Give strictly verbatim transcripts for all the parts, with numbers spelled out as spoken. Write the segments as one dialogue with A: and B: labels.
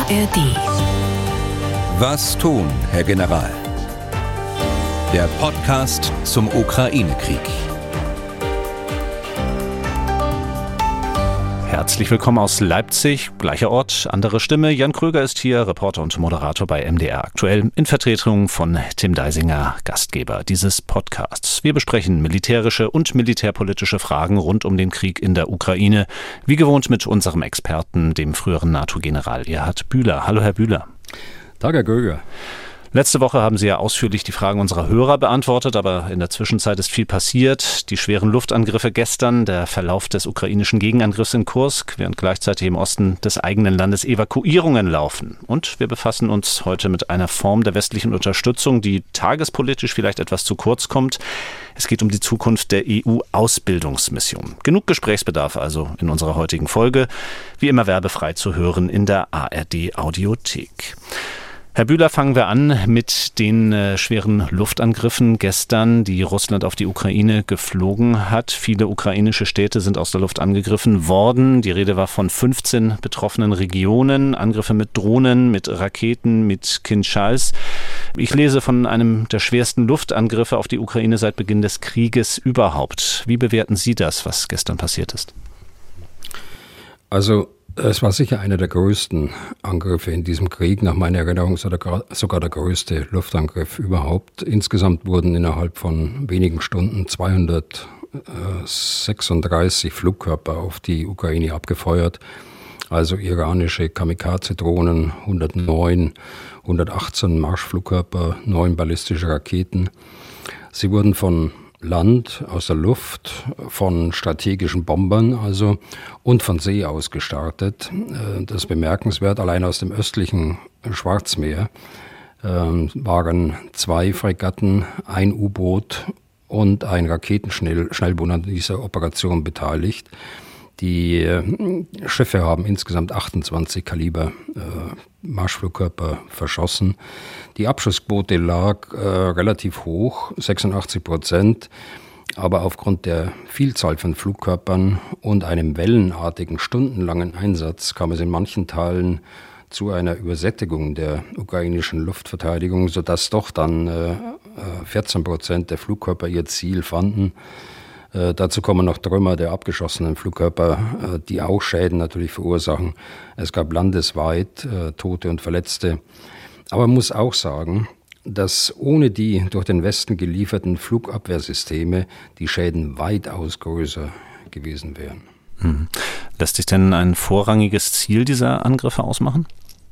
A: R D.
B: Was tun, Herr General? Der Podcast zum Ukraine-Krieg.
C: Herzlich willkommen aus Leipzig, gleicher Ort, andere Stimme. Jan Kröger ist hier, Reporter und Moderator bei M D R aktuell, in Vertretung von Tim Deisinger, Gastgeber dieses Podcasts. Wir besprechen militärische und militärpolitische Fragen rund um den Krieg in der Ukraine, wie gewohnt mit unserem Experten, dem früheren NATO-General Erhard Bühler. Hallo Herr Bühler.
D: Tag, Herr Kröger.
C: Letzte Woche haben Sie ja ausführlich die Fragen unserer Hörer beantwortet, aber in der Zwischenzeit ist viel passiert. Die schweren Luftangriffe gestern, der Verlauf des ukrainischen Gegenangriffs in Kursk, während gleichzeitig im Osten des eigenen Landes Evakuierungen laufen. Und wir befassen uns heute mit einer Form der westlichen Unterstützung, die tagespolitisch vielleicht etwas zu kurz kommt. Es geht um die Zukunft der E U-Ausbildungsmission. Genug Gesprächsbedarf also in unserer heutigen Folge. Wie immer werbefrei zu hören in der A R D-Audiothek. Herr Bühler, fangen wir an mit den äh, schweren Luftangriffen gestern, die Russland auf die Ukraine geflogen hat. Viele ukrainische Städte sind aus der Luft angegriffen worden. Die Rede war von fünfzehn betroffenen Regionen, Angriffe mit Drohnen, mit Raketen, mit Kinschals. Ich lese von einem der schwersten Luftangriffe auf die Ukraine seit Beginn des Krieges überhaupt. Wie bewerten Sie das, was gestern passiert ist?
D: Also es war sicher einer der größten Angriffe in diesem Krieg, nach meiner Erinnerung sogar der größte Luftangriff überhaupt. Insgesamt wurden innerhalb von wenigen Stunden zweihundertsechsunddreißig Flugkörper auf die Ukraine abgefeuert, also iranische Kamikaze-Drohnen, hundertneun, hundertachtzehn Marschflugkörper, neun ballistische Raketen. Sie wurden von Land, aus der Luft, von strategischen Bombern also und von See aus gestartet. Das ist bemerkenswert. Allein aus dem östlichen Schwarzmeer äh, waren zwei Fregatten, ein U-Boot und ein Raketenschnellboot an dieser Operation beteiligt. Die äh, Schiffe haben insgesamt achtundzwanzig Kaliber äh, Marschflugkörper verschossen. Die Abschussquote lag äh, relativ hoch, sechsundachtzig Prozent. Aber aufgrund der Vielzahl von Flugkörpern und einem wellenartigen, stundenlangen Einsatz kam es in manchen Teilen zu einer Übersättigung der ukrainischen Luftverteidigung, sodass doch dann äh, vierzehn Prozent der Flugkörper ihr Ziel fanden. Äh, dazu kommen noch Trümmer der abgeschossenen Flugkörper, äh, die auch Schäden natürlich verursachen. Es gab landesweit äh, Tote und Verletzte. Aber man muss auch sagen, dass ohne die durch den Westen gelieferten Flugabwehrsysteme die Schäden weitaus größer gewesen wären.
C: Hm. Lässt sich denn ein vorrangiges Ziel dieser Angriffe ausmachen?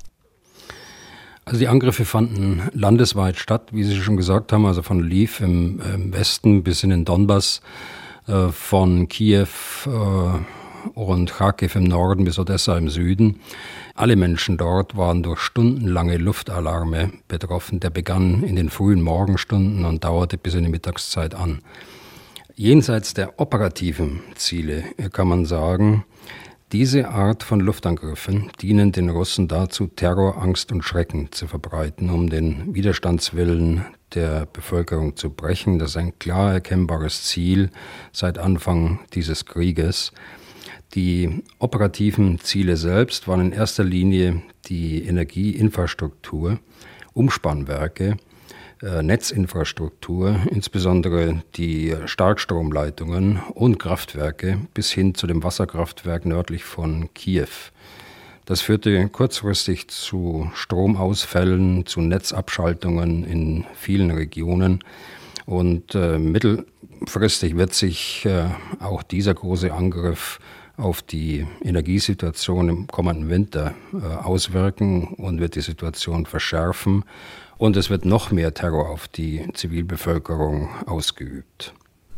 D: Also die Angriffe fanden landesweit statt, wie Sie schon gesagt haben, also von Lviv im, im Westen bis in den Donbass, äh, von Kiew äh, und Kharkiv im Norden bis Odessa im Süden. Alle Menschen dort waren durch stundenlange Luftalarme betroffen. Der begann in den frühen Morgenstunden und dauerte bis in die Mittagszeit an. Jenseits der operativen Ziele kann man sagen, diese Art von Luftangriffen dienen den Russen dazu, Terror, Angst und Schrecken zu verbreiten, um den Widerstandswillen der Bevölkerung zu brechen. Das ist ein klar erkennbares Ziel seit Anfang dieses Krieges. Die operativen Ziele selbst waren in erster Linie die Energieinfrastruktur, Umspannwerke, äh, Netzinfrastruktur, insbesondere die Starkstromleitungen und Kraftwerke bis hin zu dem Wasserkraftwerk nördlich von Kiew. Das führte kurzfristig zu Stromausfällen, zu Netzabschaltungen in vielen Regionen. Und äh, mittelfristig wird sich äh, auch dieser große Angriff auf die Energiesituation im kommenden Winter äh, auswirken und wird die Situation verschärfen. Und es wird noch mehr Terror auf die Zivilbevölkerung ausgeübt.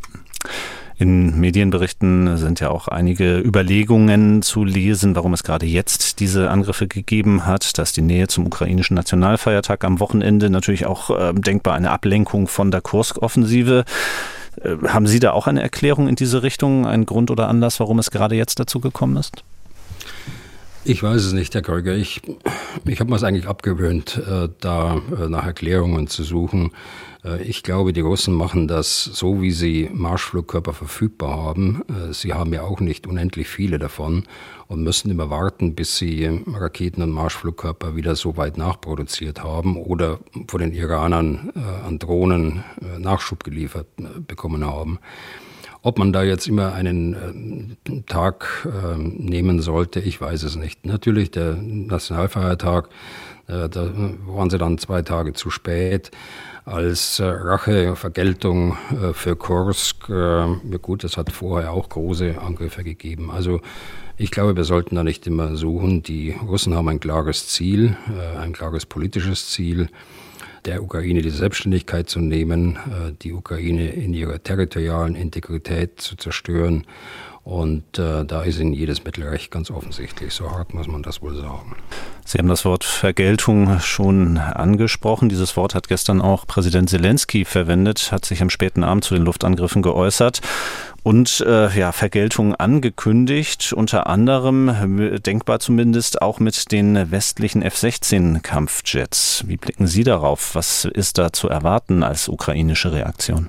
C: In Medienberichten sind ja auch einige Überlegungen zu lesen, warum es gerade jetzt diese Angriffe gegeben hat, dass die Nähe zum ukrainischen Nationalfeiertag am Wochenende natürlich auch äh, denkbar eine Ablenkung von der Kursk-Offensive. Äh, haben Sie da auch eine Erklärung in diese Richtung, einen Grund oder Anlass, warum es gerade jetzt dazu gekommen ist?
D: Ich weiß es nicht, Herr Kröger. Ich, ich habe mir es eigentlich abgewöhnt, äh, da äh, nach Erklärungen zu suchen. Äh, ich glaube, die Russen machen das so, wie sie Marschflugkörper verfügbar haben. Äh, sie haben ja auch nicht unendlich viele davon und müssen immer warten, bis sie Raketen und Marschflugkörper wieder so weit nachproduziert haben oder von den Iranern äh, an Drohnen äh, Nachschub geliefert äh, bekommen haben. Ob man da jetzt immer einen äh, Tag äh, nehmen sollte, ich weiß es nicht. Natürlich der Nationalfeiertag, äh, da waren sie dann zwei Tage zu spät. Als äh, Rache, Vergeltung äh, für Kursk, äh, ja gut, es hat vorher auch große Angriffe gegeben. Also ich glaube, wir sollten da nicht immer suchen. Die Russen haben ein klares Ziel, äh, ein klares politisches Ziel, der Ukraine die Selbstständigkeit zu nehmen, die Ukraine in ihrer territorialen Integrität zu zerstören. Und äh, da ist ihnen jedes Mittel recht, ganz offensichtlich. So hart muss man das wohl sagen.
C: Sie haben das Wort Vergeltung schon angesprochen. Dieses Wort hat gestern auch Präsident Zelensky verwendet, hat sich am späten Abend zu den Luftangriffen geäußert und äh, ja, Vergeltung angekündigt, unter anderem, denkbar zumindest, auch mit den westlichen F sechzehn Kampfjets. Wie blicken Sie darauf? Was ist da zu erwarten als ukrainische Reaktion?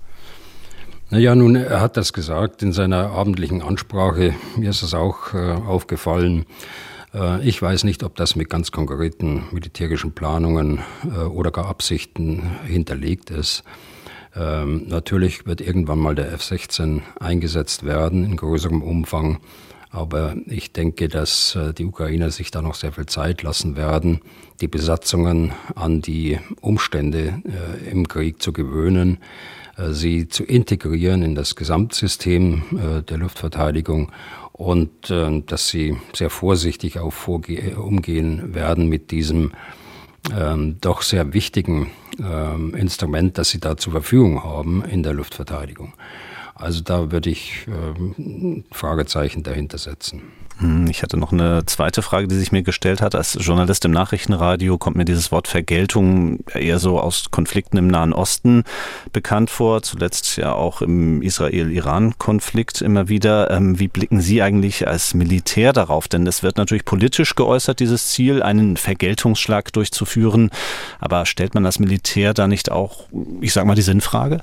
D: Naja, nun, er hat das gesagt in seiner abendlichen Ansprache. Mir ist es auch äh, aufgefallen. Äh, ich weiß nicht, ob das mit ganz konkreten militärischen Planungen äh, oder gar Absichten hinterlegt ist. Ähm, natürlich wird irgendwann mal der F sechzehn eingesetzt werden in größerem Umfang. Aber ich denke, dass äh, die Ukrainer sich da noch sehr viel Zeit lassen werden, die Besatzungen an die Umstände äh, im Krieg zu gewöhnen, sie zu integrieren in das Gesamtsystem äh, der Luftverteidigung und äh, dass sie sehr vorsichtig auch vorge- umgehen werden mit diesem ähm, doch sehr wichtigen ähm, Instrument, das sie da zur Verfügung haben in der Luftverteidigung. Also da würde ich äh, Fragezeichen dahinter setzen.
C: Ich hatte noch eine zweite Frage, die sich mir gestellt hat. Als Journalist im Nachrichtenradio kommt mir dieses Wort Vergeltung eher so aus Konflikten im Nahen Osten bekannt vor. Zuletzt ja auch im Israel-Iran-Konflikt immer wieder. Wie blicken Sie eigentlich als Militär darauf? Denn es wird natürlich politisch geäußert, dieses Ziel, einen Vergeltungsschlag durchzuführen. Aber stellt man als Militär da nicht auch, ich sag mal, die Sinnfrage?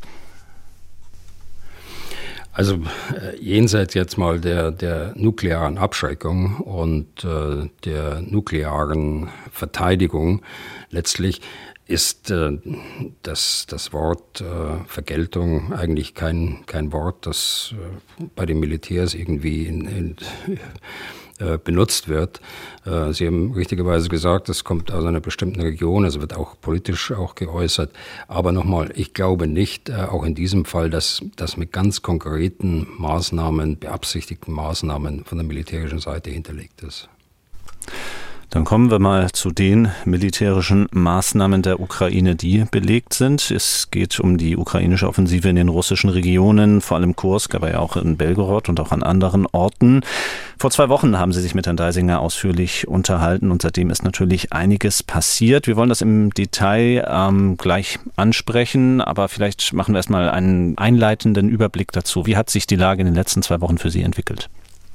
D: Also äh, jenseits jetzt mal der, der nuklearen Abschreckung und äh, der nuklearen Verteidigung letztlich ist äh, das, das Wort äh, Vergeltung eigentlich kein, kein Wort, das äh, bei den Militärs irgendwie in, in, äh, benutzt wird. Äh, Sie haben richtigerweise gesagt, das kommt aus einer bestimmten Region, also wird auch politisch auch geäußert. Aber nochmal, ich glaube nicht, äh, auch in diesem Fall, dass das mit ganz konkreten Maßnahmen, beabsichtigten Maßnahmen von der militärischen Seite hinterlegt ist.
C: Dann kommen wir mal zu den militärischen Maßnahmen der Ukraine, die belegt sind. Es geht um die ukrainische Offensive in den russischen Regionen, vor allem Kursk, aber ja auch in Belgorod und auch an anderen Orten. Vor zwei Wochen haben Sie sich mit Herrn Deisinger ausführlich unterhalten und seitdem ist natürlich einiges passiert. Wir wollen das im Detail ähm, gleich ansprechen, aber vielleicht machen wir erstmal einen einleitenden Überblick dazu. Wie hat sich die Lage in den letzten zwei Wochen für Sie entwickelt?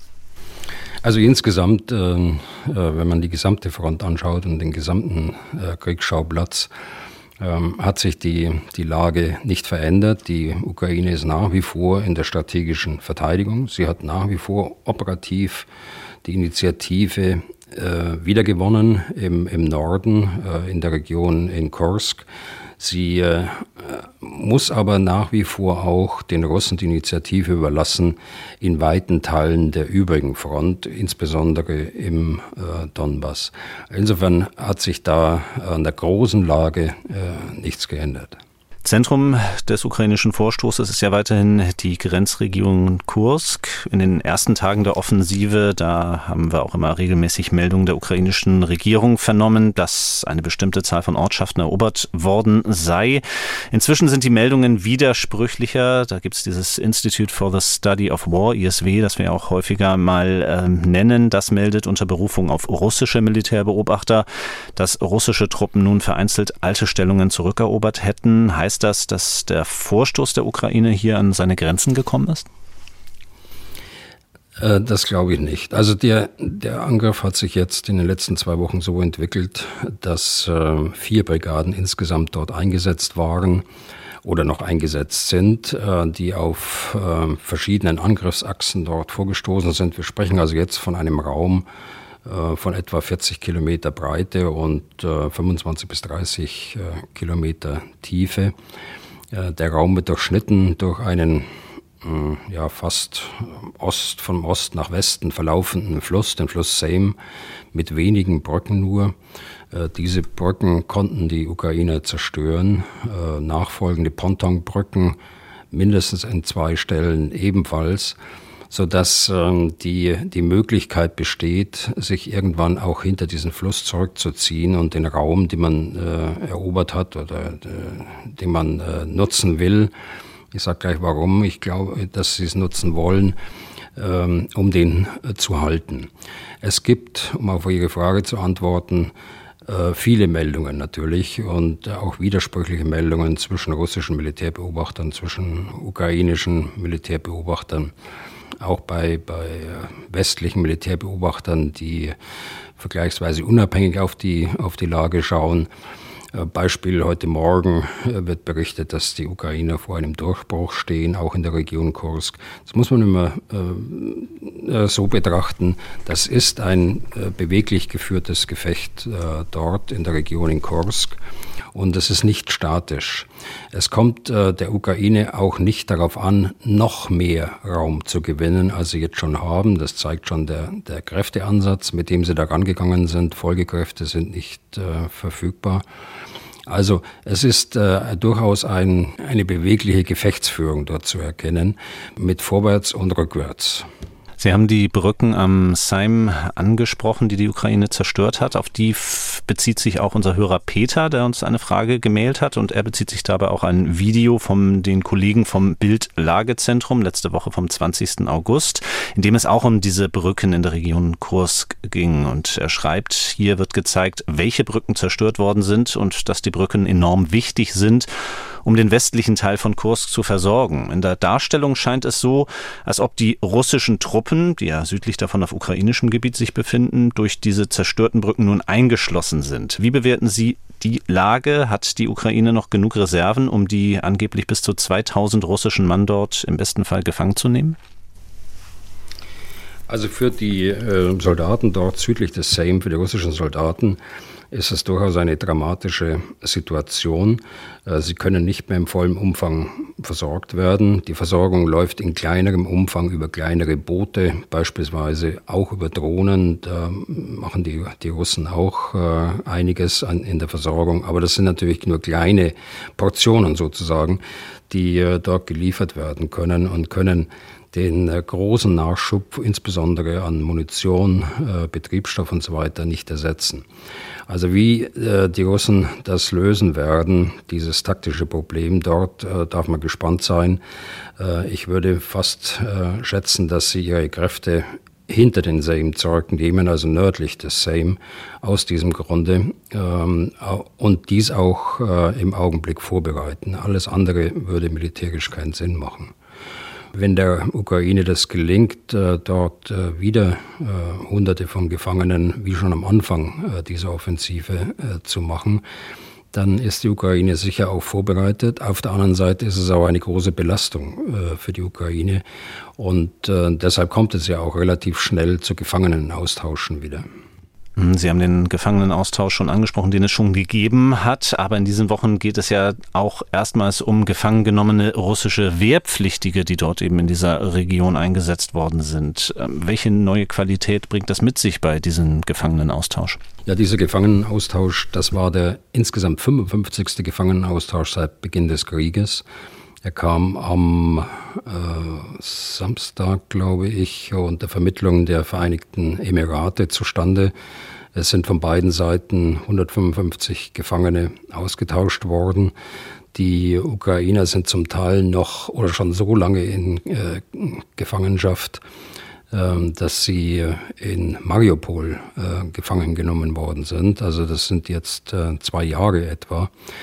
D: Also insgesamt, äh, wenn man die gesamte Front anschaut und den gesamten äh, Kriegsschauplatz, äh, hat sich die, die Lage nicht verändert. Die Ukraine ist nach wie vor in der strategischen Verteidigung. Sie hat nach wie vor operativ die Initiative äh, wiedergewonnen im, im Norden, äh, in der Region in Kursk. Sie äh, muss aber nach wie vor auch den Russen die Initiative überlassen in weiten Teilen der übrigen Front, insbesondere im äh, Donbass. Insofern hat sich da an der großen Lage äh, nichts geändert.
C: Zentrum des ukrainischen Vorstoßes ist ja weiterhin die Grenzregion Kursk. In den ersten Tagen der Offensive, da haben wir auch immer regelmäßig Meldungen der ukrainischen Regierung vernommen, dass eine bestimmte Zahl von Ortschaften erobert worden sei. Inzwischen sind die Meldungen widersprüchlicher. Da gibt es dieses Institute for the Study of War, I S W, das wir auch häufiger mal äh, nennen. Das meldet unter Berufung auf russische Militärbeobachter, dass russische Truppen nun vereinzelt alte Stellungen zurückerobert hätten. Heißt das, dass der Vorstoß der Ukraine hier an seine Grenzen gekommen ist?
D: Das glaube ich nicht. Also der, der Angriff hat sich jetzt in den letzten zwei Wochen so entwickelt, dass äh, vier Brigaden insgesamt dort eingesetzt waren oder noch eingesetzt sind, äh, die auf äh, verschiedenen Angriffsachsen dort vorgestoßen sind. Wir sprechen also jetzt von einem Raum äh, von etwa vierzig Kilometer Breite und äh, fünfundzwanzig bis dreißig äh, Kilometer Tiefe. Äh, der Raum wird durchschnitten durch einen ja, fast Ost, vom Ost nach Westen verlaufenden Fluss, den Fluss Seym, mit wenigen Brücken nur. Äh, diese Brücken konnten die Ukrainer zerstören. Äh, nachfolgende Pontonbrücken, mindestens in zwei Stellen ebenfalls, sodass äh, die, die Möglichkeit besteht, sich irgendwann auch hinter diesen Fluss zurückzuziehen und den Raum, den man äh, erobert hat oder äh, den man äh, nutzen will. Ich sage gleich warum. Ich glaube, dass sie es nutzen wollen, ähm, um den äh, zu halten. Es gibt, um auf Ihre Frage zu antworten, äh, viele Meldungen natürlich und auch widersprüchliche Meldungen zwischen russischen Militärbeobachtern, zwischen ukrainischen Militärbeobachtern, auch bei, bei westlichen Militärbeobachtern, die vergleichsweise unabhängig auf die, auf die Lage schauen. Beispiel heute Morgen wird berichtet, dass die Ukrainer vor einem Durchbruch stehen, auch in der Region Kursk. Das muss man immer äh, so betrachten. Das ist ein äh, beweglich geführtes Gefecht äh, dort in der Region in Kursk und es ist nicht statisch. Es kommt äh, der Ukraine auch nicht darauf an, noch mehr Raum zu gewinnen, als sie jetzt schon haben. Das zeigt schon der, der Kräfteansatz, mit dem sie da rangegangen sind. Folgekräfte sind nicht äh, verfügbar. Also es ist äh, durchaus ein, eine bewegliche Gefechtsführung dort zu erkennen, mit Vorwärts und Rückwärts.
C: Sie haben die Brücken am Seym angesprochen, die die Ukraine zerstört hat. Auf die f- bezieht sich auch unser Hörer Peter, der uns eine Frage gemailt hat. Und er bezieht sich dabei auch ein Video von den Kollegen vom Bild-Lagezentrum, letzte Woche vom zwanzigsten August, in dem es auch um diese Brücken in der Region Kursk ging. Und er schreibt, hier wird gezeigt, welche Brücken zerstört worden sind und dass die Brücken enorm wichtig sind, um den westlichen Teil von Kursk zu versorgen. In der Darstellung scheint es so, als ob die russischen Truppen, die ja südlich davon auf ukrainischem Gebiet sich befinden, durch diese zerstörten Brücken nun eingeschlossen sind. Wie bewerten Sie die Lage? Hat die Ukraine noch genug Reserven, um die angeblich bis zu zweitausend russischen Mann dort im besten Fall gefangen zu nehmen?
D: Also für die äh, Soldaten dort südlich des Seym, für die russischen Soldaten, ist es durchaus eine dramatische Situation. Sie können nicht mehr im vollen Umfang versorgt werden. Die Versorgung läuft in kleinerem Umfang über kleinere Boote, beispielsweise auch über Drohnen. Da machen die, die Russen auch äh, einiges an, in der Versorgung. Aber das sind natürlich nur kleine Portionen sozusagen, die äh, dort geliefert werden können und können den äh, großen Nachschub, insbesondere an Munition, äh, Betriebsstoff und so weiter, nicht ersetzen. Also wie äh, die Russen das lösen werden, dieses taktische Problem, dort äh, darf man gespannt sein. Äh, ich würde fast äh, schätzen, dass sie ihre Kräfte hinter den Seym zurücknehmen, also nördlich des Seym, aus diesem Grunde, ähm, und dies auch äh, im Augenblick vorbereiten. Alles andere würde militärisch keinen Sinn machen. Wenn der Ukraine das gelingt, dort wieder Hunderte von Gefangenen, wie schon am Anfang dieser Offensive, zu machen, dann ist die Ukraine sicher auch vorbereitet. Auf der anderen Seite ist es auch eine große Belastung für die Ukraine. Und deshalb kommt es ja auch relativ schnell zu Gefangenenaustauschen wieder.
C: Sie haben den Gefangenenaustausch schon angesprochen, den es schon gegeben hat. Aber in diesen Wochen geht es ja auch erstmals um gefangen genommene russische Wehrpflichtige, die dort eben in dieser Region eingesetzt worden sind. Welche neue Qualität bringt das mit sich bei diesem Gefangenenaustausch?
D: Ja, dieser Gefangenenaustausch, das war der insgesamt fünfundfünfzigste Gefangenenaustausch seit Beginn des Krieges. Er kam am äh, Samstag, glaube ich, unter Vermittlung der Vereinigten Emirate zustande. Es sind von beiden Seiten hundertfünfundfünfzig Gefangene ausgetauscht worden. Die Ukrainer sind zum Teil noch oder schon so lange in äh, Gefangenschaft, äh, dass sie in Mariupol äh, gefangen genommen worden sind. Also das sind jetzt äh, zwei Jahre etwa,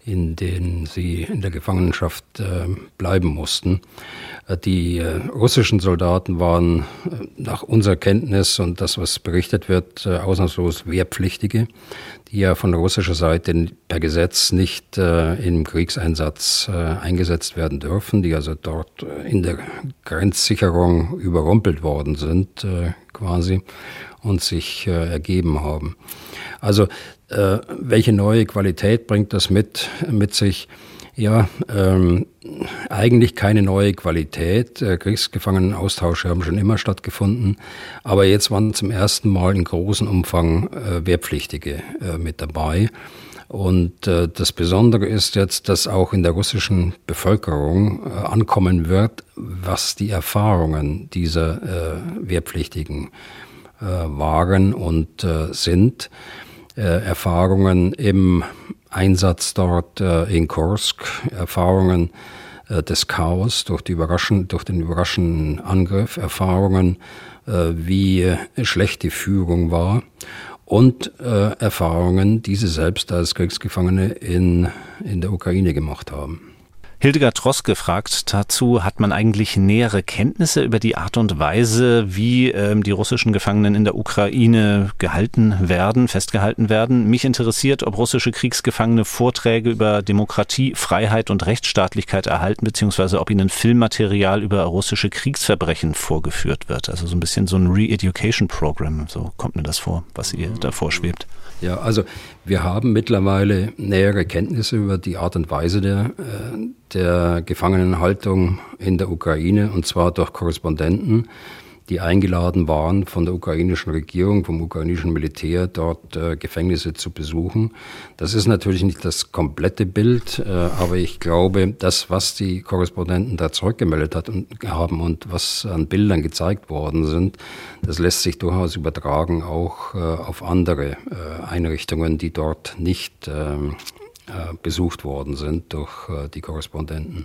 D: in denen sie in der Gefangenschaft äh, bleiben mussten. Äh, die äh, russischen Soldaten waren äh, nach unserer Kenntnis und das, was berichtet wird, äh, ausnahmslos Wehrpflichtige, die ja von russischer Seite per Gesetz nicht äh, im Kriegseinsatz äh, eingesetzt werden dürfen, die also dort äh, in der Grenzsicherung überrumpelt worden sind äh, quasi und sich äh, ergeben haben. Also äh, welche neue Qualität bringt das mit, mit sich? Ja, ähm, eigentlich keine neue Qualität. Äh, Kriegsgefangenenaustausche haben schon immer stattgefunden, aber jetzt waren zum ersten Mal in großem Umfang äh, Wehrpflichtige äh, mit dabei. Und äh, das Besondere ist jetzt, dass auch in der russischen Bevölkerung äh, ankommen wird, was die Erfahrungen dieser äh, Wehrpflichtigen äh, waren und äh, sind. Äh, Erfahrungen im Einsatz dort äh, in Kursk, Erfahrungen äh, des Chaos durch, die überraschen, durch den überraschenden Angriff, Erfahrungen, äh, wie äh, schlecht die Führung war und äh, Erfahrungen, die sie selbst als Kriegsgefangene in, in der Ukraine gemacht haben.
C: Hildegard Droske fragt dazu, hat man eigentlich nähere Kenntnisse über die Art und Weise, wie ähm, die russischen Gefangenen in der Ukraine gehalten werden, festgehalten werden? Mich interessiert, ob russische Kriegsgefangene Vorträge über Demokratie, Freiheit und Rechtsstaatlichkeit erhalten, beziehungsweise ob ihnen Filmmaterial über russische Kriegsverbrechen vorgeführt wird. Also so ein bisschen so ein Re-Education-Program, so kommt mir das vor, was ihr da vorschwebt.
D: Ja, also wir haben mittlerweile nähere Kenntnisse über die Art und Weise der, der Gefangenenhaltung in der Ukraine, und zwar durch Korrespondenten, die eingeladen waren von der ukrainischen Regierung, vom ukrainischen Militär, dort äh, Gefängnisse zu besuchen. Das ist natürlich nicht das komplette Bild, äh, aber ich glaube, das, was die Korrespondenten da zurückgemeldet hat und, haben und was an Bildern gezeigt worden sind, das lässt sich durchaus übertragen auch äh, auf andere äh, Einrichtungen, die dort nicht äh, äh, besucht worden sind durch äh, die Korrespondenten.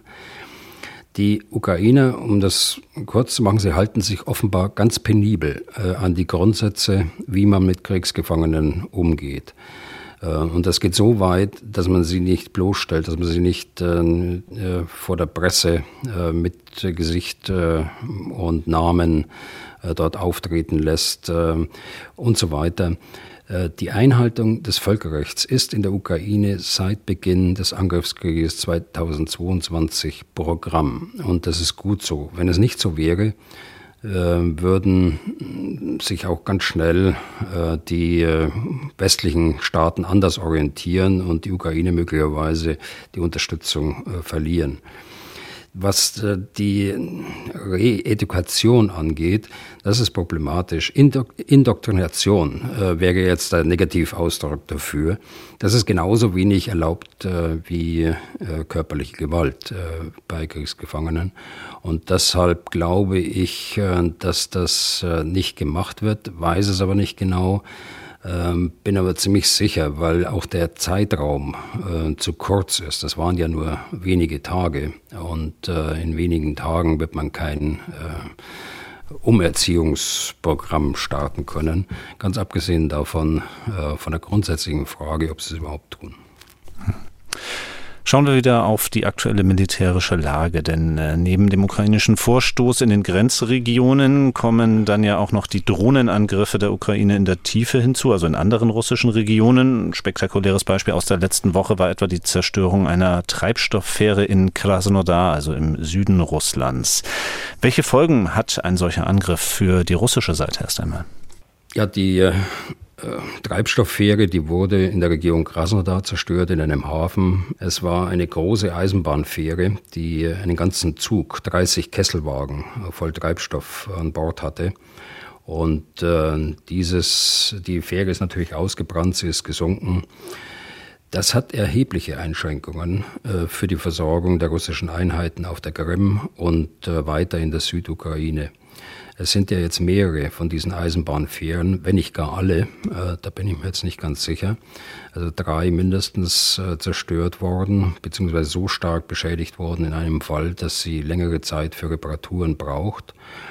D: Die Ukrainer, um das kurz zu machen, sie halten sich offenbar ganz penibel äh, an die Grundsätze, wie man mit Kriegsgefangenen umgeht. Äh, und das geht so weit, dass man sie nicht bloßstellt, dass man sie nicht äh, vor der Presse äh, mit Gesicht äh, und Namen äh, dort auftreten lässt äh, und so weiter. Die Einhaltung des Völkerrechts ist in der Ukraine seit Beginn des Angriffskrieges zweitausendzweiundzwanzig Programm. Und das ist gut so. Wenn es nicht so wäre, würden sich auch ganz schnell die westlichen Staaten anders orientieren und die Ukraine möglicherweise die Unterstützung verlieren. Was die Re-Edukation angeht, das ist problematisch. Indok- Indoktrination äh, wäre jetzt der Negativausdruck dafür. Das ist genauso wenig erlaubt äh, wie äh, körperliche Gewalt äh, bei Kriegsgefangenen. Und deshalb glaube ich, äh, dass das äh, nicht gemacht wird, weiß es aber nicht genau. Ähm, bin aber ziemlich sicher, weil auch der Zeitraum äh, zu kurz ist. Das waren ja nur wenige Tage und äh, in wenigen Tagen wird man kein äh, Umerziehungsprogramm starten können. Ganz abgesehen davon, äh, von der grundsätzlichen Frage, ob sie es überhaupt tun.
C: Schauen wir wieder auf die aktuelle militärische Lage, denn äh, neben dem ukrainischen Vorstoß in den Grenzregionen kommen dann ja auch noch die Drohnenangriffe der Ukraine in der Tiefe hinzu, also in anderen russischen Regionen. Ein spektakuläres Beispiel aus der letzten Woche war etwa die Zerstörung einer Treibstofffähre in Krasnodar, also im Süden Russlands. Welche Folgen hat ein solcher Angriff für die russische Seite erst einmal?
D: Ja, die äh Treibstofffähre, die wurde in der Region Krasnodar zerstört, in einem Hafen. Es war eine große Eisenbahnfähre, die einen ganzen Zug, dreißig Kesselwagen voll Treibstoff an Bord hatte. Und äh, dieses, die Fähre ist natürlich ausgebrannt, sie ist gesunken. Das hat erhebliche Einschränkungen äh, für die Versorgung der russischen Einheiten auf der Krim und äh, weiter in der Südukraine. Es sind ja jetzt mehrere von diesen Eisenbahnfähren, wenn nicht gar alle, äh, da bin ich mir jetzt nicht ganz sicher. Also drei mindestens äh, zerstört worden, beziehungsweise so stark beschädigt worden in einem Fall, dass sie längere Zeit für Reparaturen braucht.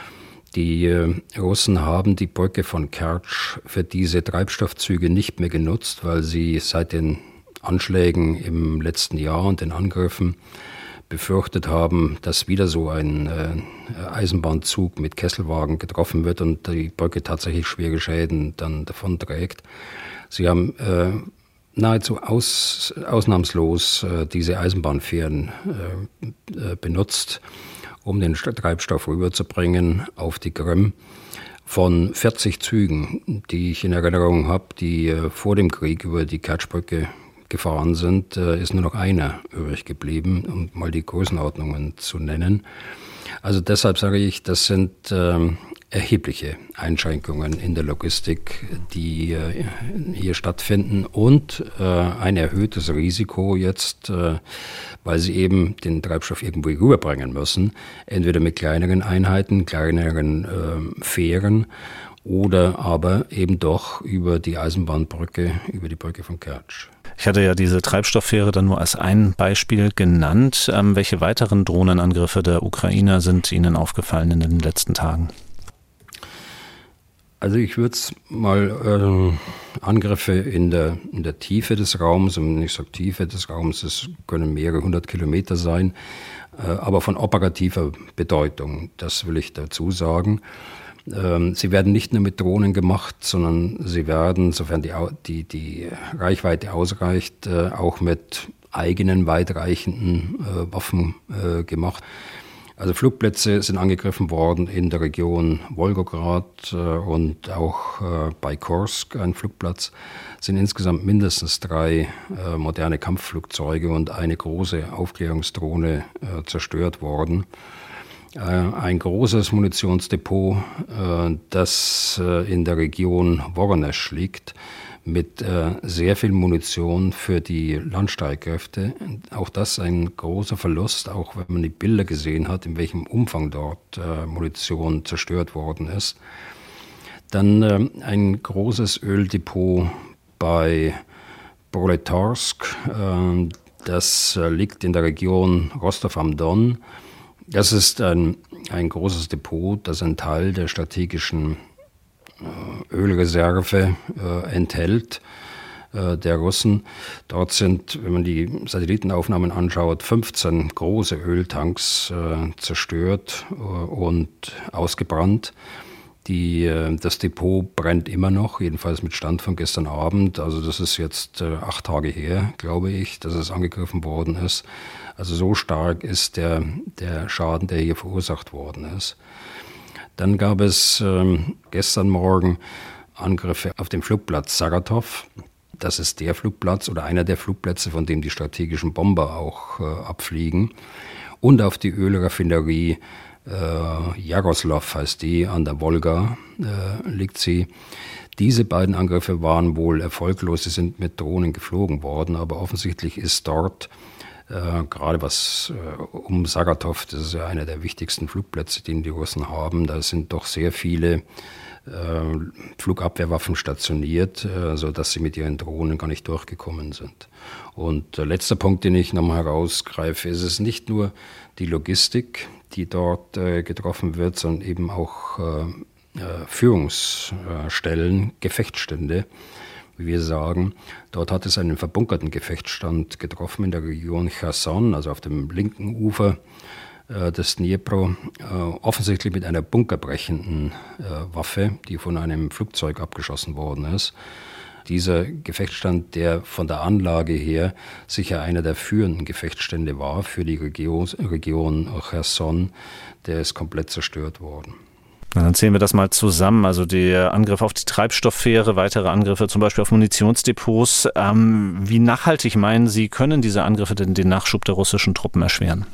D: Die äh, Russen haben die Brücke von Kertsch für diese Treibstoffzüge nicht mehr genutzt, weil sie seit den Anschlägen im letzten Jahr und den Angriffen befürchtet haben, dass wieder so ein äh, Eisenbahnzug mit Kesselwagen getroffen wird und die Brücke tatsächlich schwere Schäden dann davonträgt. Sie haben äh, nahezu aus, ausnahmslos äh, diese Eisenbahnfähren äh, äh, benutzt, um den Treibstoff rüberzubringen auf die Krim. Von vierzig Zügen, die ich in Erinnerung habe, die äh, vor dem Krieg über die Kertschbrücke gefahren sind, äh, ist nur noch einer übrig geblieben, um mal die Größenordnungen zu nennen. Also deshalb sage ich, das sind äh, erhebliche Einschränkungen in der Logistik, die äh, hier stattfinden und äh, ein erhöhtes Risiko jetzt, äh, weil sie eben den Treibstoff irgendwo rüberbringen müssen, entweder mit kleineren Einheiten, kleineren äh, Fähren oder aber eben doch über die Eisenbahnbrücke, über die Brücke von Kertsch.
C: Ich hatte ja diese Treibstofffähre dann nur als ein Beispiel genannt. Ähm, welche weiteren Drohnenangriffe der Ukrainer sind Ihnen aufgefallen in den letzten Tagen?
D: Also ich würde es mal äh, Angriffe in der, in der Tiefe des Raums, und wenn ich sage Tiefe des Raums, es können mehrere hundert Kilometer sein, äh, aber von operativer Bedeutung, das will ich dazu sagen. Sie werden nicht nur mit Drohnen gemacht, sondern sie werden, sofern die, die, die Reichweite ausreicht, auch mit eigenen weitreichenden Waffen gemacht. Also Flugplätze sind angegriffen worden in der Region Wolgograd und auch bei Kursk, ein Flugplatz, sind insgesamt mindestens drei moderne Kampfflugzeuge und eine große Aufklärungsdrohne zerstört worden. Ein großes Munitionsdepot, das in der Region Voronezh liegt, mit sehr viel Munition für die Landstreitkräfte. Auch das ein großer Verlust, auch wenn man die Bilder gesehen hat, in welchem Umfang dort Munition zerstört worden ist. Dann ein großes Öldepot bei Proletarsk, das liegt in der Region Rostov am Don. Das ist ein, ein großes Depot, das ein Teil der strategischen äh, Ölreserve äh, enthält, äh, der Russen. Dort sind, wenn man die Satellitenaufnahmen anschaut, fünfzehn große Öltanks äh, zerstört äh, und ausgebrannt. Die, äh, das Depot brennt immer noch, jedenfalls mit Stand von gestern Abend. Also das ist jetzt äh, acht Tage her, glaube ich, dass es angegriffen worden ist. Also so stark ist der, der Schaden, der hier verursacht worden ist. Dann gab es ähm, gestern Morgen Angriffe auf den Flugplatz Saratov. Das ist der Flugplatz oder einer der Flugplätze, von dem die strategischen Bomber auch äh, abfliegen. Und auf die Ölraffinerie äh, Jaroslav heißt die, an der Wolga äh, liegt sie. Diese beiden Angriffe waren wohl erfolglos. Sie sind mit Drohnen geflogen worden, aber offensichtlich ist dort Äh, gerade was äh, um Saratov, das ist ja einer der wichtigsten Flugplätze, den die Russen haben, da sind doch sehr viele äh, Flugabwehrwaffen stationiert, äh, sodass sie mit ihren Drohnen gar nicht durchgekommen sind. Und der letzte Punkt, den ich nochmal herausgreife, ist es nicht nur die Logistik, die dort äh, getroffen wird, sondern eben auch äh, äh, Führungsstellen, Gefechtsstände, wie wir sagen. Dort hat es einen verbunkerten Gefechtsstand getroffen in der Region Cherson, also auf dem linken Ufer äh, des Dnipro, äh, offensichtlich mit einer bunkerbrechenden äh, Waffe, die von einem Flugzeug abgeschossen worden ist. Dieser Gefechtsstand, der von der Anlage her sicher einer der führenden Gefechtsstände war für die Region, Region Cherson, der ist komplett zerstört worden.
C: Dann zählen wir das mal zusammen. Also der Angriff auf die Treibstofffähre, weitere Angriffe zum Beispiel auf Munitionsdepots. Ähm, wie nachhaltig meinen Sie, können diese Angriffe denn den Nachschub der russischen Truppen erschweren?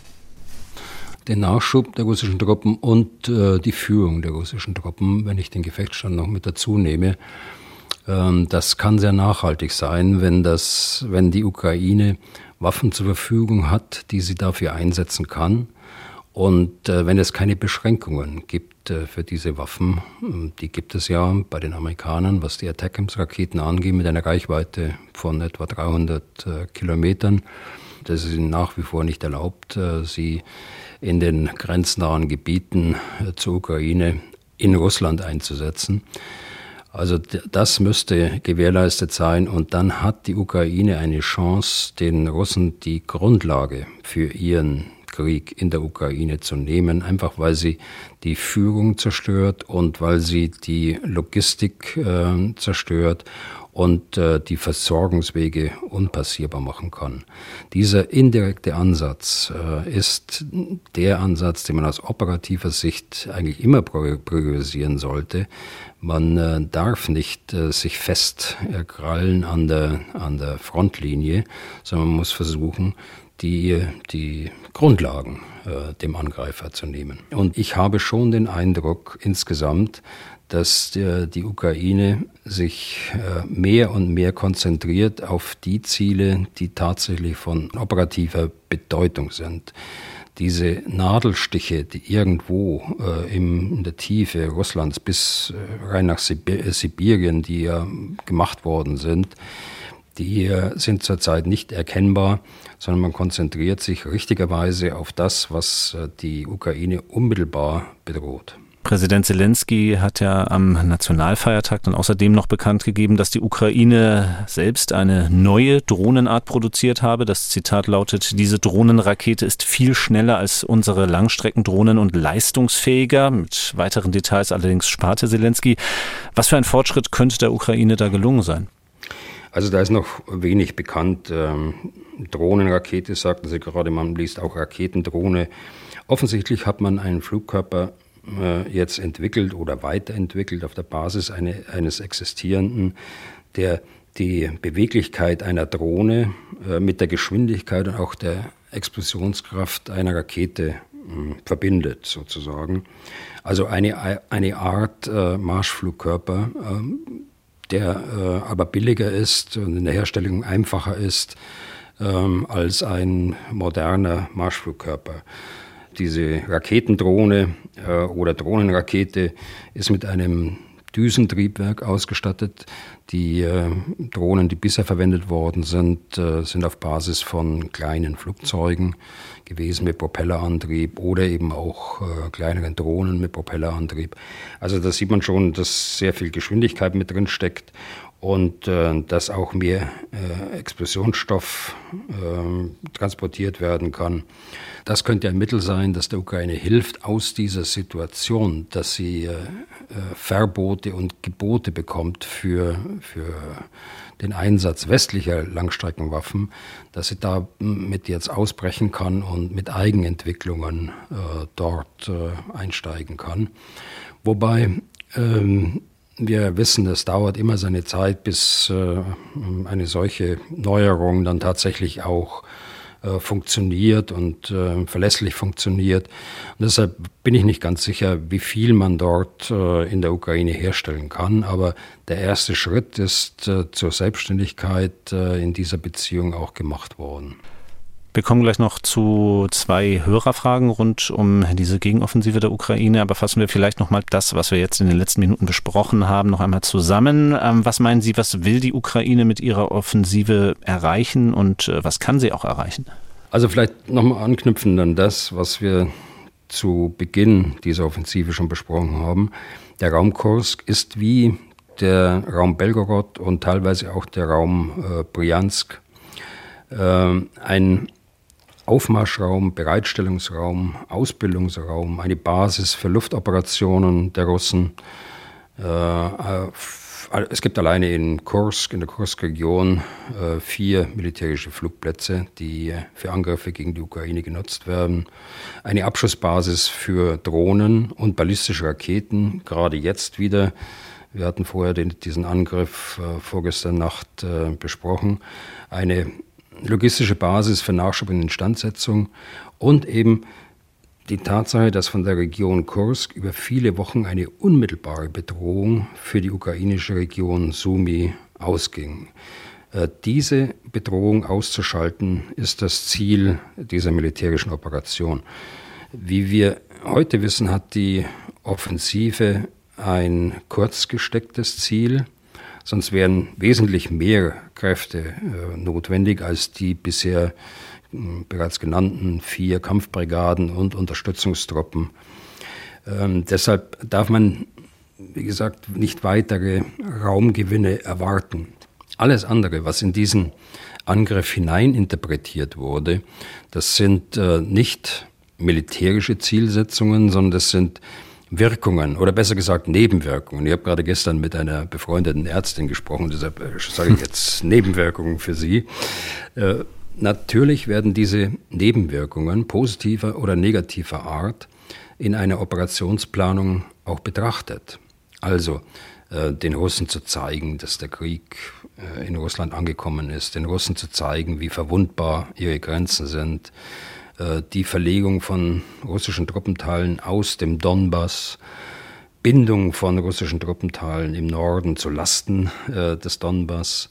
D: Den Nachschub der russischen Truppen und äh, die Führung der russischen Truppen, wenn ich den Gefechtsstand noch mit dazu nehme. Ähm, das kann sehr nachhaltig sein, wenn, das, wenn die Ukraine Waffen zur Verfügung hat, die sie dafür einsetzen kann. Und äh, wenn es keine Beschränkungen gibt äh, für diese Waffen, die gibt es ja bei den Amerikanern, was die Attackams-Raketen angeht, mit einer Reichweite von etwa dreihundert äh, Kilometern. Das ist ihnen nach wie vor nicht erlaubt, äh, sie in den grenznahen Gebieten äh, zur Ukraine in Russland einzusetzen. Also das müsste gewährleistet sein und dann hat die Ukraine eine Chance, den Russen die Grundlage für ihren Krieg in der Ukraine zu nehmen, einfach weil sie die Führung zerstört und weil sie die Logistik äh, zerstört und äh, die Versorgungswege unpassierbar machen kann. Dieser indirekte Ansatz äh, ist der Ansatz, den man aus operativer Sicht eigentlich immer priorisieren sollte. Man äh, darf nicht äh, sich festkrallen an der, an der Frontlinie, sondern man muss versuchen, die, die Grundlagen äh, dem Angreifer zu nehmen. Und ich habe schon den Eindruck insgesamt, dass der, die Ukraine sich äh, mehr und mehr konzentriert auf die Ziele, die tatsächlich von operativer Bedeutung sind. Diese Nadelstiche, die irgendwo äh, im, in der Tiefe Russlands bis äh, rein nach Sibir- Sibirien, die ja gemacht worden sind, die äh, sind zurzeit nicht erkennbar, sondern man konzentriert sich richtigerweise auf das, was äh, die Ukraine unmittelbar bedroht.
C: Präsident Zelensky hat ja am Nationalfeiertag dann außerdem noch bekannt gegeben, dass die Ukraine selbst eine neue Drohnenart produziert habe. Das Zitat lautet: Diese Drohnenrakete ist viel schneller als unsere Langstreckendrohnen und leistungsfähiger. Mit weiteren Details allerdings sparte Zelensky. Was für ein Fortschritt könnte der Ukraine da gelungen sein?
D: Also da ist noch wenig bekannt. Ähm, Drohnenrakete, sagten Sie gerade, man liest auch Raketendrohne. Offensichtlich hat man einen Flugkörper jetzt entwickelt oder weiterentwickelt auf der Basis eine, eines existierenden, der die Beweglichkeit einer Drohne äh, mit der Geschwindigkeit und auch der Explosionskraft einer Rakete äh, verbindet, sozusagen. Also eine, eine Art äh, Marschflugkörper, äh, der äh, aber billiger ist und in der Herstellung einfacher ist äh, als ein moderner Marschflugkörper. Diese Raketendrohne äh, oder Drohnenrakete ist mit einem Düsentriebwerk ausgestattet. Die äh, Drohnen, die bisher verwendet worden sind, äh, sind auf Basis von kleinen Flugzeugen gewesen mit Propellerantrieb oder eben auch äh, kleineren Drohnen mit Propellerantrieb. Also da sieht man schon, dass sehr viel Geschwindigkeit mit drin steckt und äh, dass auch mehr äh, Explosionsstoff äh, transportiert werden kann. Das könnte ein Mittel sein, das der Ukraine hilft, aus dieser Situation, dass sie äh, Verbote und Gebote bekommt für, für den Einsatz westlicher Langstreckenwaffen, dass sie da mit jetzt ausbrechen kann und mit Eigenentwicklungen äh, dort äh, einsteigen kann. Wobei ähm, wir wissen, es dauert immer seine Zeit, bis äh, eine solche Neuerung dann tatsächlich auch äh, funktioniert und äh, verlässlich funktioniert. Und deshalb bin ich nicht ganz sicher, wie viel man dort äh, in der Ukraine herstellen kann. Aber der erste Schritt ist äh, zur Selbstständigkeit äh, in dieser Beziehung auch gemacht worden.
C: Wir kommen gleich noch zu zwei Hörerfragen rund um diese Gegenoffensive der Ukraine, aber fassen wir vielleicht noch mal das, was wir jetzt in den letzten Minuten besprochen haben, noch einmal zusammen. Was meinen Sie, was will die Ukraine mit ihrer Offensive erreichen und was kann sie auch erreichen?
D: Also vielleicht nochmal anknüpfen an das, was wir zu Beginn dieser Offensive schon besprochen haben. Der Raum Kursk ist wie der Raum Belgorod und teilweise auch der Raum äh, Bryansk äh, ein Aufmarschraum, Bereitstellungsraum, Ausbildungsraum, eine Basis für Luftoperationen der Russen. Es gibt alleine in Kursk, in der Kursk-Region, vier militärische Flugplätze, die für Angriffe gegen die Ukraine genutzt werden. Eine Abschussbasis für Drohnen und ballistische Raketen, gerade jetzt wieder. Wir hatten vorher den, diesen Angriff vorgestern Nacht besprochen. Eine logistische Basis für Nachschub und Instandsetzung und eben die Tatsache, dass von der Region Kursk über viele Wochen eine unmittelbare Bedrohung für die ukrainische Region Sumy ausging. Äh, diese Bedrohung auszuschalten, ist das Ziel dieser militärischen Operation. Wie wir heute wissen, hat die Offensive ein kurz gestecktes Ziel. Sonst wären wesentlich mehr Kräfte äh, notwendig als die bisher äh, bereits genannten vier Kampfbrigaden und Unterstützungstruppen. Ähm, deshalb darf man wie gesagt, nicht weitere Raumgewinne erwarten. Alles andere, was in diesen Angriff hineininterpretiert wurde, das sind äh, nicht militärische Zielsetzungen, sondern das sind Wirkungen oder besser gesagt Nebenwirkungen. Ich habe gerade gestern mit einer befreundeten Ärztin gesprochen, deshalb sage ich jetzt Nebenwirkungen für Sie. Äh, natürlich werden diese Nebenwirkungen positiver oder negativer Art in einer Operationsplanung auch betrachtet. Also äh, den Russen zu zeigen, dass der Krieg äh, in Russland angekommen ist, den Russen zu zeigen, wie verwundbar ihre Grenzen sind, die Verlegung von russischen Truppenteilen aus dem Donbass, Bindung von russischen Truppenteilen im Norden zu Lasten äh, des Donbass.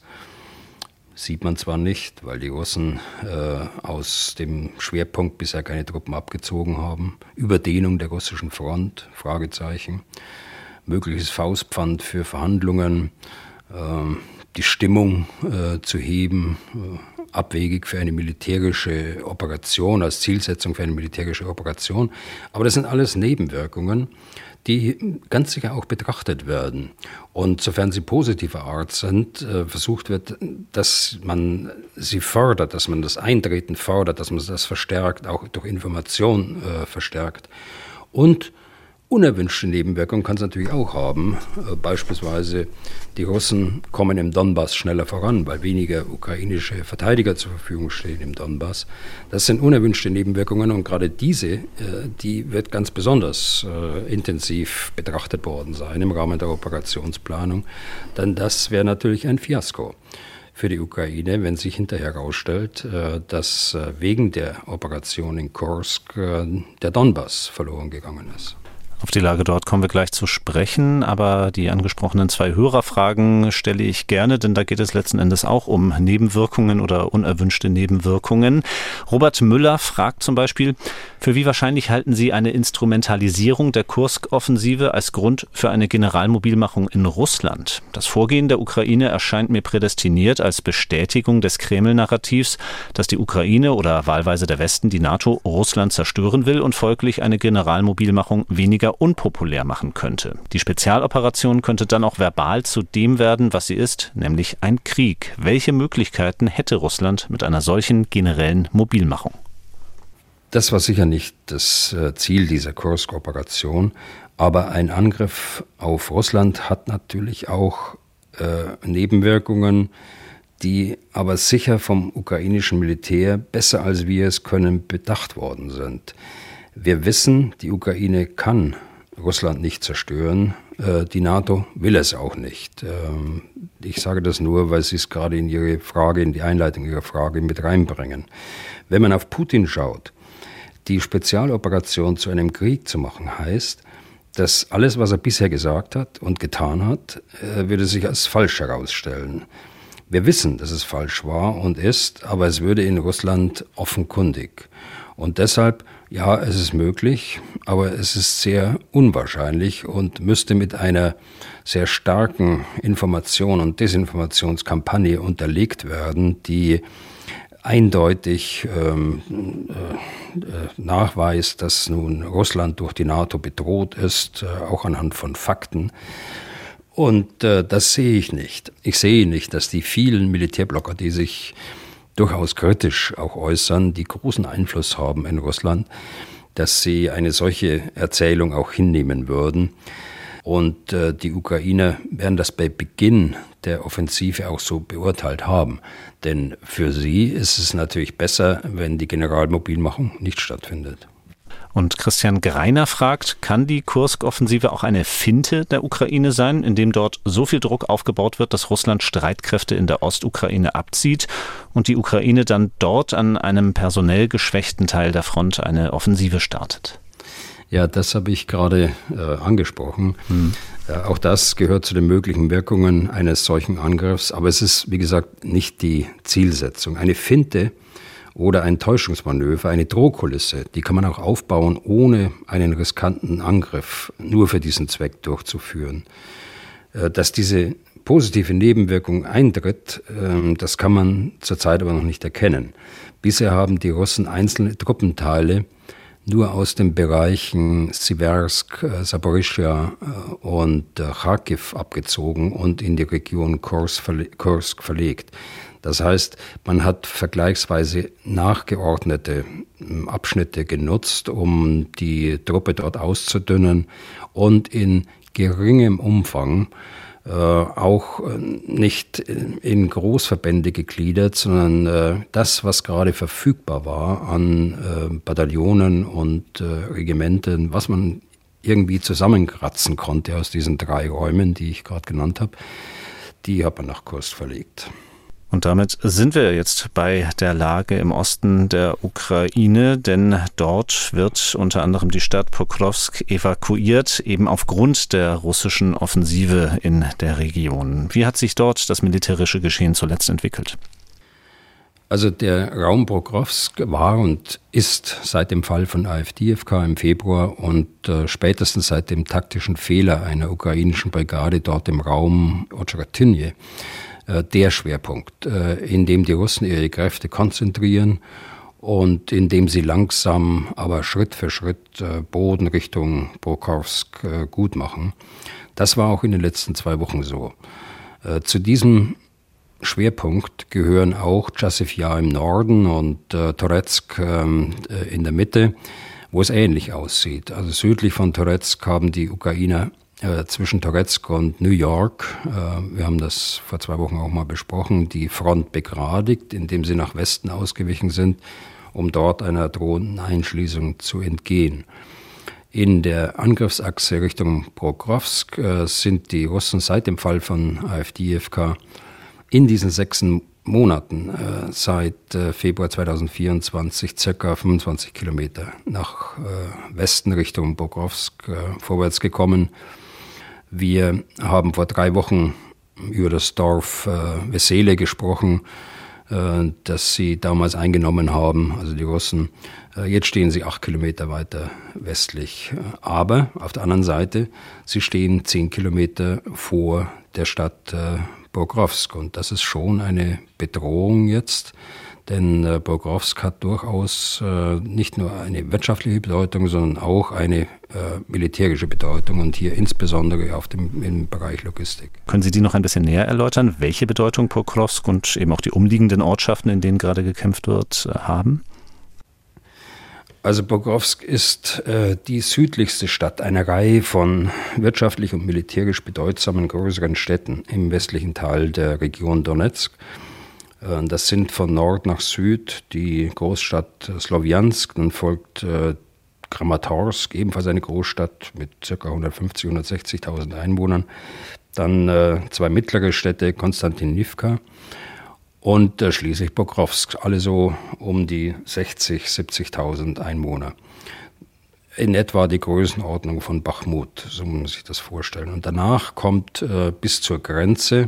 D: Sieht man zwar nicht, weil die Russen äh, aus dem Schwerpunkt bisher keine Truppen abgezogen haben. Überdehnung der russischen Front, Fragezeichen. Mögliches Faustpfand für Verhandlungen, äh, die Stimmung äh, zu heben, äh, abwegig für eine militärische Operation, als Zielsetzung für eine militärische Operation. Aber das sind alles Nebenwirkungen, die ganz sicher auch betrachtet werden. Und sofern sie positiver Art sind, äh, versucht wird, dass man sie fördert, dass man das Eintreten fördert, dass man das verstärkt, auch durch Information äh, verstärkt. Und unerwünschte Nebenwirkungen kann es natürlich auch haben. Äh, beispielsweise die Russen kommen im Donbass schneller voran, weil weniger ukrainische Verteidiger zur Verfügung stehen im Donbass. Das sind unerwünschte Nebenwirkungen und gerade diese, äh, die wird ganz besonders äh, intensiv betrachtet worden sein im Rahmen der Operationsplanung. Denn das wäre natürlich ein Fiasko für die Ukraine, wenn sich hinterher herausstellt, äh, dass äh, wegen der Operation in Kursk äh, der Donbass verloren gegangen ist.
C: Auf die Lage dort kommen wir gleich zu sprechen, aber die angesprochenen zwei Hörerfragen stelle ich gerne, denn da geht es letzten Endes auch um Nebenwirkungen oder unerwünschte Nebenwirkungen. Robert Müller fragt zum Beispiel, für wie wahrscheinlich halten Sie eine Instrumentalisierung der Kursk-Offensive als Grund für eine Generalmobilmachung in Russland? Das Vorgehen der Ukraine erscheint mir prädestiniert als Bestätigung des Kreml-Narrativs, dass die Ukraine oder wahlweise der Westen die NATO Russland zerstören will und folglich eine Generalmobilmachung weniger unpopulär machen könnte. Die Spezialoperation könnte dann auch verbal zu dem werden, was sie ist, nämlich ein Krieg. Welche Möglichkeiten hätte Russland mit einer solchen generellen Mobilmachung?
D: Das war sicher nicht das Ziel dieser Kursk-Operation, aber ein Angriff auf Russland hat natürlich auch äh, Nebenwirkungen, die aber sicher vom ukrainischen Militär besser als wir es können bedacht worden sind. Wir wissen, die Ukraine kann Russland nicht zerstören. Die NATO will es auch nicht. Ich sage das nur, weil Sie es gerade in Ihre Frage, in die Einleitung Ihrer Frage mit reinbringen. Wenn man auf Putin schaut, die Spezialoperation zu einem Krieg zu machen, heißt, dass alles, was er bisher gesagt hat und getan hat, würde sich als falsch herausstellen. Wir wissen, dass es falsch war und ist, aber es würde in Russland offenkundig. Und deshalb, ja, es ist möglich, aber es ist sehr unwahrscheinlich und müsste mit einer sehr starken Information- und Desinformationskampagne unterlegt werden, die eindeutig ähm, äh, nachweist, dass nun Russland durch die NATO bedroht ist, äh, auch anhand von Fakten. Und äh, das sehe ich nicht. Ich sehe nicht, dass die vielen Militärblocker, die sich durchaus kritisch auch äußern, die großen Einfluss haben in Russland, dass sie eine solche Erzählung auch hinnehmen würden. Und äh, die Ukrainer werden das bei Beginn der Offensive auch so beurteilt haben. Denn für sie ist es natürlich besser, wenn die Generalmobilmachung nicht stattfindet.
C: Und Christian Greiner fragt, kann die Kursk-Offensive auch eine Finte der Ukraine sein, indem dort so viel Druck aufgebaut wird, dass Russland Streitkräfte in der Ostukraine abzieht und die Ukraine dann dort an einem personell geschwächten Teil der Front eine Offensive startet?
D: Ja, das habe ich gerade äh, angesprochen. Hm. Äh, auch das gehört zu den möglichen Wirkungen eines solchen Angriffs. Aber es ist, wie gesagt, nicht die Zielsetzung. Eine Finte oder ein Täuschungsmanöver, eine Drohkulisse, die kann man auch aufbauen, ohne einen riskanten Angriff nur für diesen Zweck durchzuführen. Äh, dass diese positive Nebenwirkung eintritt, äh, das kann man zurzeit aber noch nicht erkennen. Bisher haben die Russen einzelne Truppenteile nur aus den Bereichen Siversk, Saporischschja und Charkiw abgezogen und in die Region Kursk verlegt. Das heißt, man hat vergleichsweise nachgeordnete Abschnitte genutzt, um die Truppe dort auszudünnen und in geringem Umfang, äh, auch nicht in Großverbände gegliedert, sondern äh, das, was gerade verfügbar war an äh, Bataillonen und äh, Regimenten, was man irgendwie zusammenkratzen konnte aus diesen drei Räumen, die ich gerade genannt habe, die hat man nach Kursk verlegt.
C: Und damit sind wir jetzt bei der Lage im Osten der Ukraine, denn dort wird unter anderem die Stadt Pokrovsk evakuiert, eben aufgrund der russischen Offensive in der Region. Wie hat sich dort das militärische Geschehen zuletzt entwickelt?
D: Also der Raum Pokrovsk war und ist seit dem Fall von Awdijiwka im Februar und äh, spätestens seit dem taktischen Fehler einer ukrainischen Brigade dort im Raum Ochatynie der Schwerpunkt, in dem die Russen ihre Kräfte konzentrieren und in dem sie langsam, aber Schritt für Schritt Boden Richtung Pokrovsk gut machen. Das war auch in den letzten zwei Wochen so. Zu diesem Schwerpunkt gehören auch Chasiv-Yar im Norden und Toretsk in der Mitte, wo es ähnlich aussieht. Also südlich von Toretsk haben die Ukrainer Äh, zwischen Toretsk und New York, äh, wir haben das vor zwei Wochen auch mal besprochen, die Front begradigt, indem sie nach Westen ausgewichen sind, um dort einer drohenden Einschließung zu entgehen. In der Angriffsachse Richtung Pokrovsk äh, sind die Russen seit dem Fall von Awdijiwka in diesen sechs Monaten, äh, seit äh, Februar zweitausendvierundzwanzig, circa fünfundzwanzig Kilometer nach äh, Westen Richtung Pokrovsk äh, vorwärts gekommen. Wir haben vor drei Wochen über das Dorf äh, Vesele gesprochen, äh, das sie damals eingenommen haben, also die Russen. Äh, jetzt stehen sie acht Kilometer weiter westlich. Aber auf der anderen Seite, sie stehen zehn Kilometer vor der Stadt äh, Pokrovsk. Und das ist schon eine Bedrohung jetzt. Denn äh, Pokrovsk hat durchaus äh, nicht nur eine wirtschaftliche Bedeutung, sondern auch eine äh, militärische Bedeutung und hier insbesondere auf dem im Bereich Logistik.
C: Können Sie die noch ein bisschen näher erläutern, welche Bedeutung Pokrovsk und eben auch die umliegenden Ortschaften, in denen gerade gekämpft wird, haben?
D: Also Pokrovsk ist äh, die südlichste Stadt einer Reihe von wirtschaftlich und militärisch bedeutsamen größeren Städten im westlichen Teil der Region Donetsk. Das sind von Nord nach Süd die Großstadt Slowjansk, dann folgt äh, Kramatorsk, ebenfalls eine Großstadt mit ca. hundertfünfzig, hundertsechzigtausend Einwohnern. Dann äh, zwei mittlere Städte, Konstantinivka und äh, schließlich Pokrovsk, alle so um die sechzig, siebzigtausend Einwohner. In etwa die Größenordnung von Bachmut, so muss man sich das vorstellen. Und danach kommt äh, bis zur Grenze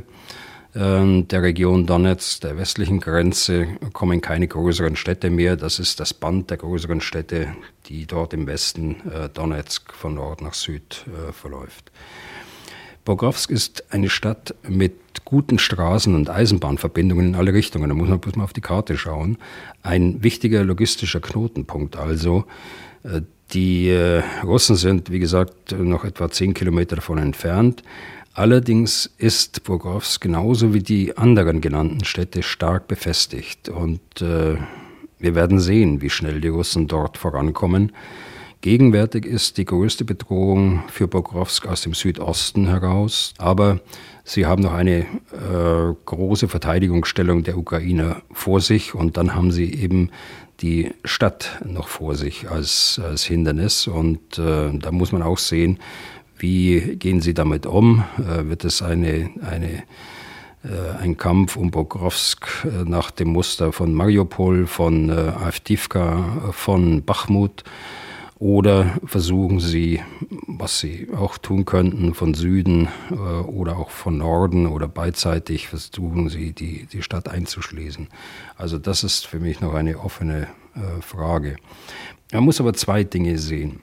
D: der Region Donetsk, der westlichen Grenze, kommen keine größeren Städte mehr. Das ist das Band der größeren Städte, die dort im Westen äh, Donetsk von Nord nach Süd äh, verläuft. Pokrovsk ist eine Stadt mit guten Straßen- und Eisenbahnverbindungen in alle Richtungen. Da muss man bloß mal auf die Karte schauen. Ein wichtiger logistischer Knotenpunkt also. Äh, die äh, Russen sind, wie gesagt, noch etwa zehn Kilometer davon entfernt. Allerdings ist Pokrovsk genauso wie die anderen genannten Städte stark befestigt und äh, wir werden sehen, wie schnell die Russen dort vorankommen. Gegenwärtig ist die größte Bedrohung für Pokrovsk aus dem Südosten heraus, aber sie haben noch eine äh, große Verteidigungsstellung der Ukrainer vor sich und dann haben sie eben die Stadt noch vor sich als, als Hindernis und äh, da muss man auch sehen, wie gehen sie damit um? Äh, wird es eine, eine, äh, ein Kampf um Pokrovsk äh, nach dem Muster von Mariupol, von äh, Awdijiwka, äh, von Bachmut? Oder versuchen sie, was sie auch tun könnten, von Süden äh, oder auch von Norden oder beidseitig versuchen sie, die, die Stadt einzuschließen? Also das ist für mich noch eine offene äh, Frage. Man muss aber zwei Dinge sehen.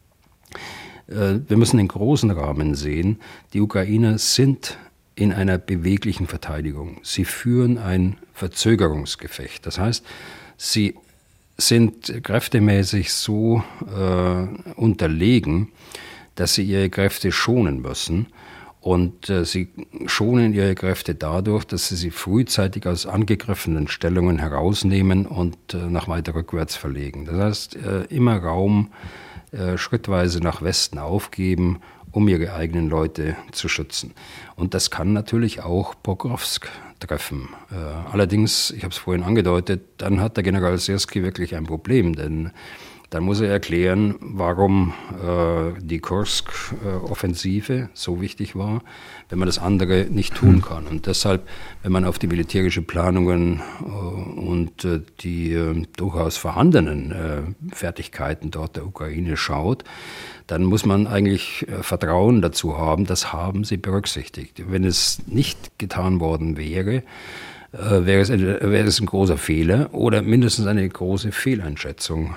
D: Wir müssen den großen Rahmen sehen. Die Ukrainer sind in einer beweglichen Verteidigung. Sie führen ein Verzögerungsgefecht. Das heißt, sie sind kräftemäßig so äh, unterlegen, dass sie ihre Kräfte schonen müssen. Und äh, sie schonen ihre Kräfte dadurch, dass sie sie frühzeitig aus angegriffenen Stellungen herausnehmen und äh, nach weiter rückwärts verlegen. Das heißt, äh, immer Raum äh, schrittweise nach Westen aufgeben, um ihre eigenen Leute zu schützen. Und das kann natürlich auch Pokrovsk treffen. Äh, allerdings, ich habe es vorhin angedeutet, dann hat der General Syrski wirklich ein Problem, denn dann muss er erklären, warum äh, die Kursk-Offensive äh, so wichtig war, wenn man das andere nicht tun kann. Und deshalb, wenn man auf die militärische Planungen äh, und äh, die äh, durchaus vorhandenen äh, Fertigkeiten dort der Ukraine schaut, dann muss man eigentlich äh, Vertrauen dazu haben, das haben sie berücksichtigt. Wenn es nicht getan worden wäre, Wäre es, wäre es ein großer Fehler oder mindestens eine große Fehleinschätzung,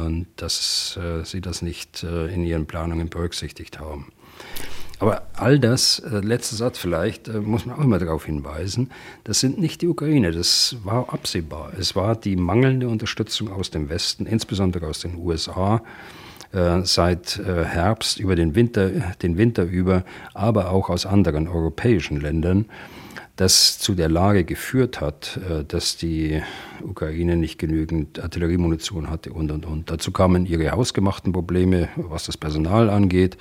D: dass sie das nicht in ihren Planungen berücksichtigt haben. Aber all das, letzter Satz vielleicht, muss man auch immer darauf hinweisen, das sind nicht die Ukraine, das war absehbar. Es war die mangelnde Unterstützung aus dem Westen, insbesondere aus den U S A, seit Herbst über den Winter, den Winter über, aber auch aus anderen europäischen Ländern, das zu der Lage geführt hat, dass die Ukraine nicht genügend Artilleriemunition hatte und, und, und. Dazu kamen ihre hausgemachten Probleme, was das Personal angeht.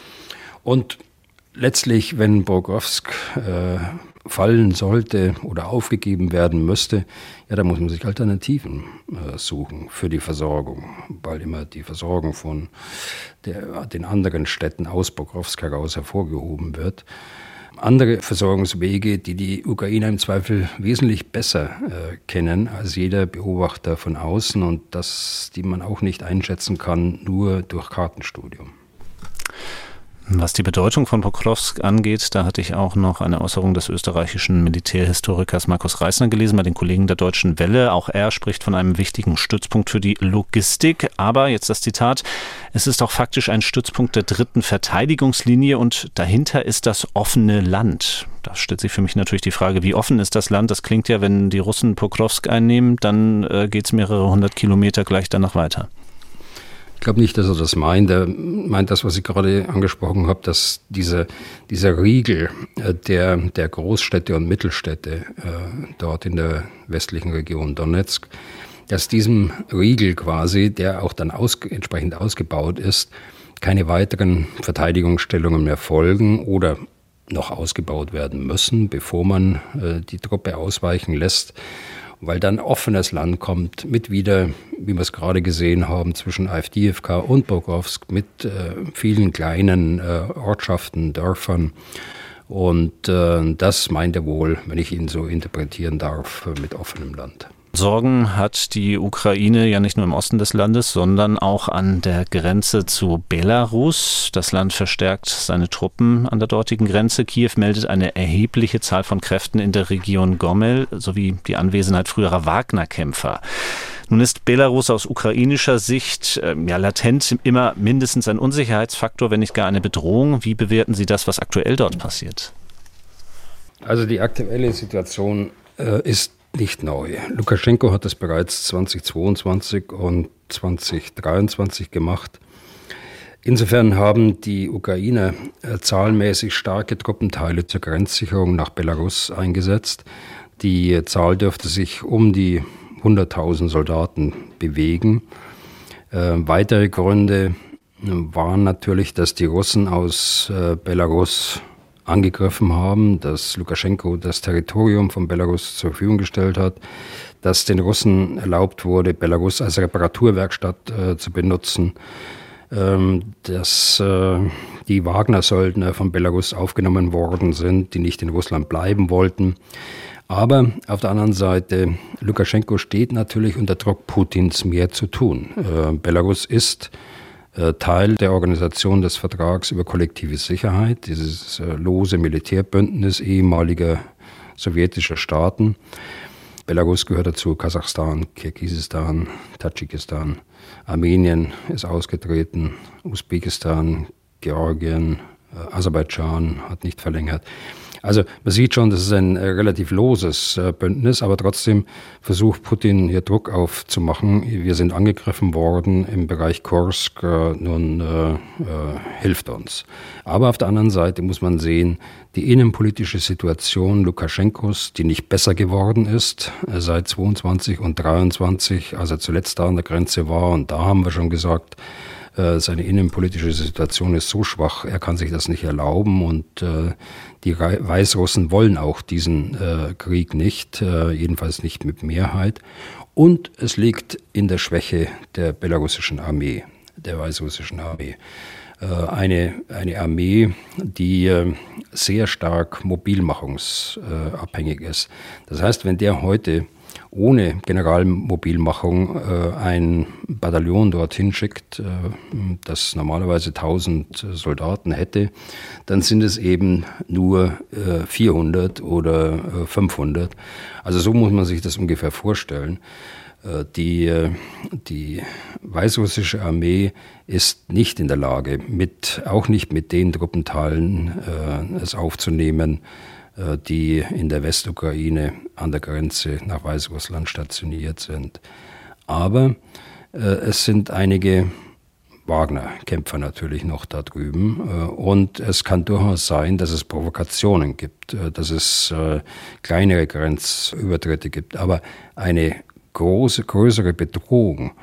D: Und letztlich, wenn Pokrovsk äh, fallen sollte oder aufgegeben werden müsste, ja, da muss man sich Alternativen äh, suchen für die Versorgung, weil immer die Versorgung von der, den anderen Städten aus Pokrovsk heraus hervorgehoben wird. Andere Versorgungswege, die die Ukrainer im Zweifel wesentlich besser äh, kennen als jeder Beobachter von außen und das, die man auch nicht einschätzen kann, nur durch Kartenstudium.
C: Was die Bedeutung von Pokrovsk angeht, da hatte ich auch noch eine Äußerung des österreichischen Militärhistorikers Markus Reisner gelesen bei den Kollegen der Deutschen Welle. Auch er spricht von einem wichtigen Stützpunkt für die Logistik. Aber, jetzt das Zitat, es ist auch faktisch ein Stützpunkt der dritten Verteidigungslinie und dahinter ist das offene Land. Da stellt sich für mich natürlich die Frage, wie offen ist das Land? Das klingt ja, wenn die Russen Pokrovsk einnehmen, dann äh, geht es mehrere hundert Kilometer gleich danach weiter.
D: Ich glaube nicht, dass er das meint. Er meint das, was ich gerade angesprochen habe, dass diese, dieser Riegel der, der Großstädte und Mittelstädte äh, dort in der westlichen Region Donetsk, dass diesem Riegel quasi, der auch dann aus, entsprechend ausgebaut ist, keine weiteren Verteidigungsstellungen mehr folgen oder noch ausgebaut werden müssen, bevor man äh, die Truppe ausweichen lässt. Weil dann offenes Land kommt mit wieder, wie wir es gerade gesehen haben, zwischen Avdiivka und Pokrovsk mit äh, vielen kleinen äh, Ortschaften, Dörfern. Und äh, das meint er wohl, wenn ich ihn so interpretieren darf, mit offenem Land.
C: Sorgen hat die Ukraine ja nicht nur im Osten des Landes, sondern auch an der Grenze zu Belarus. Das Land verstärkt seine Truppen an der dortigen Grenze. Kiew meldet eine erhebliche Zahl von Kräften in der Region Gomel sowie die Anwesenheit früherer Wagner-Kämpfer. Nun ist Belarus aus ukrainischer Sicht äh, ja latent immer mindestens ein Unsicherheitsfaktor, wenn nicht gar eine Bedrohung. Wie bewerten Sie das, was aktuell dort passiert?
D: Also die aktuelle Situation äh, ist nicht neu. Lukaschenko hat das bereits zweitausendzweiundzwanzig und zweitausenddreiundzwanzig gemacht. Insofern haben die Ukrainer äh, zahlenmäßig starke Truppenteile zur Grenzsicherung nach Belarus eingesetzt. Die äh, Zahl dürfte sich um die hunderttausend Soldaten bewegen. Äh, weitere Gründe äh, waren natürlich, dass die Russen aus äh, Belarus angegriffen haben, dass Lukaschenko das Territorium von Belarus zur Verfügung gestellt hat, dass den Russen erlaubt wurde, Belarus als Reparaturwerkstatt äh, zu benutzen, ähm, dass äh, die Wagner-Söldner von Belarus aufgenommen worden sind, die nicht in Russland bleiben wollten. Aber auf der anderen Seite, Lukaschenko steht natürlich unter Druck Putins, mehr zu tun. Äh, Belarus ist Teil der Organisation des Vertrags über kollektive Sicherheit, dieses lose Militärbündnis ehemaliger sowjetischer Staaten. Belarus gehört dazu, Kasachstan, Kirgisistan, Tadschikistan, Armenien ist ausgetreten, Usbekistan, Georgien, Aserbaidschan hat nicht verlängert. Also man sieht schon, das ist ein äh, relativ loses äh, Bündnis, aber trotzdem versucht Putin hier Druck aufzumachen. Wir sind angegriffen worden im Bereich Kursk, äh, nun äh, äh, hilft uns. Aber auf der anderen Seite muss man sehen, die innenpolitische Situation Lukaschenkos, die nicht besser geworden ist äh, seit zweiundzwanzig und dreiundzwanzig, als er zuletzt da an der Grenze war. Und da haben wir schon gesagt, seine innenpolitische Situation ist so schwach, er kann sich das nicht erlauben und äh, die Weißrussen wollen auch diesen äh, Krieg nicht, äh, jedenfalls nicht mit Mehrheit. Und es liegt in der Schwäche der belarussischen Armee, der weißrussischen Armee. Äh, eine, eine Armee, die äh, sehr stark mobilmachungsabhängig äh, ist. Das heißt, wenn der heute ohne Generalmobilmachung äh, ein Bataillon dorthin schickt, äh, das normalerweise tausend Soldaten hätte, dann sind es eben nur äh, vierhundert oder äh, fünfhundert. Also so muss man sich das ungefähr vorstellen. Äh, die, äh, die weißrussische Armee ist nicht in der Lage, mit, auch nicht mit den Truppenteilen äh, es aufzunehmen, die in der Westukraine an der Grenze nach Weißrussland stationiert sind. Aber äh, es sind einige Wagner-Kämpfer natürlich noch da drüben äh, und es kann durchaus sein, dass es Provokationen gibt, äh, dass es äh, kleinere Grenzübertritte gibt. Aber eine große, größere Bedrohung,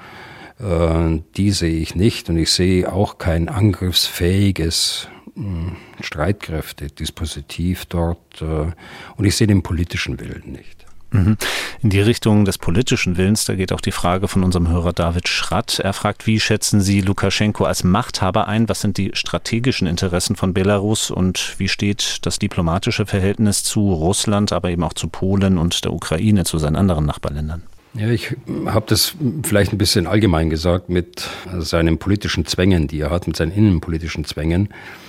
D: äh, die sehe ich nicht und ich sehe auch kein angriffsfähiges Streitkräfte, Dispositiv dort und ich sehe den politischen Willen nicht.
C: In die Richtung des politischen Willens, da geht auch die Frage von unserem Hörer David Schratt. Er fragt, wie schätzen Sie Lukaschenko als Machthaber ein? Was sind die strategischen Interessen von Belarus und wie steht das diplomatische Verhältnis zu Russland, aber eben auch zu Polen und der Ukraine, zu seinen anderen Nachbarländern?
D: Ja, ich habe das vielleicht ein bisschen allgemein gesagt mit seinen politischen Zwängen, die er hat, mit seinen innenpolitischen Zwängen.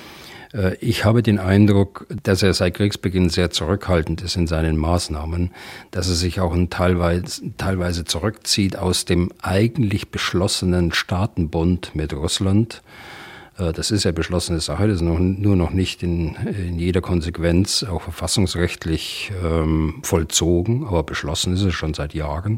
D: Ich habe den Eindruck, dass er seit Kriegsbeginn sehr zurückhaltend ist in seinen Maßnahmen, dass er sich auch teilweise, teilweise zurückzieht aus dem eigentlich beschlossenen Staatenbund mit Russland. Das ist ja beschlossene Sache, das ist noch, nur noch nicht in, in jeder Konsequenz auch verfassungsrechtlich ähm, vollzogen, aber beschlossen ist es schon seit Jahren.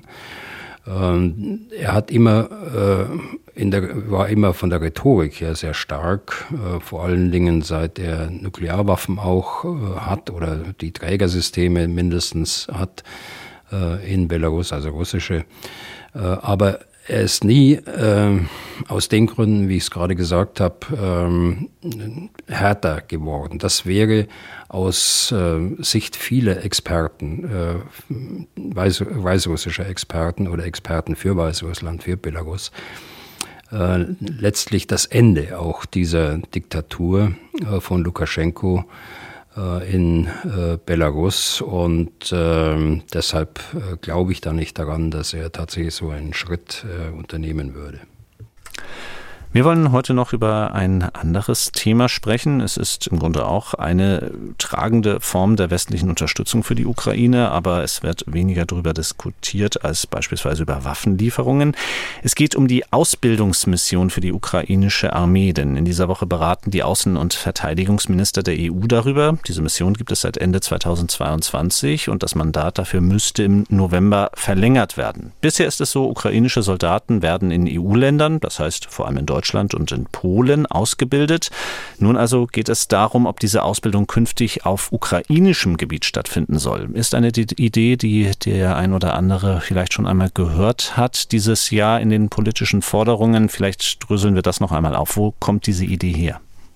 D: Ähm, er hat immer, äh, in der, war immer von der Rhetorik her sehr stark, äh, vor allen Dingen seit er Nuklearwaffen auch äh, hat oder die Trägersysteme mindestens hat äh, in Belarus, also russische. Äh, aber er ist nie, äh, aus den Gründen, wie ich es gerade gesagt habe, ähm, härter geworden. Das wäre aus äh, Sicht vieler Experten, äh, weiß, weißrussischer Experten oder Experten für Weißrussland, für Belarus, äh, letztlich das Ende auch dieser Diktatur äh, von Lukaschenko in äh, Belarus und äh, deshalb äh, glaube ich da nicht daran, dass er tatsächlich so einen Schritt äh, unternehmen würde.
C: Wir wollen heute noch über ein anderes Thema sprechen. Es ist im Grunde auch eine tragende Form der westlichen Unterstützung für die Ukraine, aber es wird weniger darüber diskutiert als beispielsweise über Waffenlieferungen. Es geht um die Ausbildungsmission für die ukrainische Armee, denn in dieser Woche beraten die Außen- und Verteidigungsminister der E U darüber. Diese Mission gibt es seit Ende zweitausendzweiundzwanzig und das Mandat dafür müsste im November verlängert werden. Bisher ist es so, ukrainische Soldaten werden in E U-Ländern, das heißt vor allem in Deutschland, Deutschland und in Polen ausgebildet. Nun also geht es darum, ob diese Ausbildung künftig auf ukrainischem Gebiet stattfinden soll. Ist eine Idee, die der ein oder andere vielleicht schon einmal gehört hat dieses Jahr in den politischen Forderungen. Vielleicht dröseln wir das noch einmal auf. Wo kommt diese Idee her?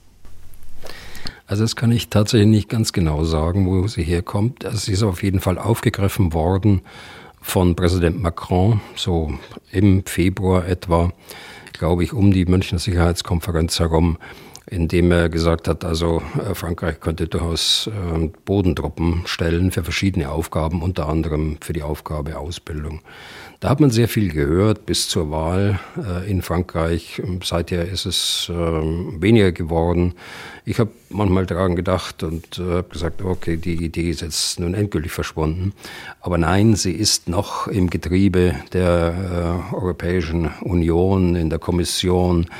D: Also das kann ich tatsächlich nicht ganz genau sagen, wo sie herkommt. Also sie ist auf jeden Fall aufgegriffen worden von Präsident Macron, so im Februar etwa, glaube ich, um die Münchner Sicherheitskonferenz herum, indem er gesagt hat, also Frankreich könnte durchaus äh, Bodentruppen stellen für verschiedene Aufgaben, unter anderem für die Aufgabe Ausbildung. Da hat man sehr viel gehört bis zur Wahl äh, in Frankreich. Seither ist es äh, weniger geworden. Ich habe manchmal daran gedacht und äh, habe gesagt, okay, die Idee ist jetzt nun endgültig verschwunden. Aber nein, sie ist noch im Getriebe der äh, Europäischen Union, in der Kommission.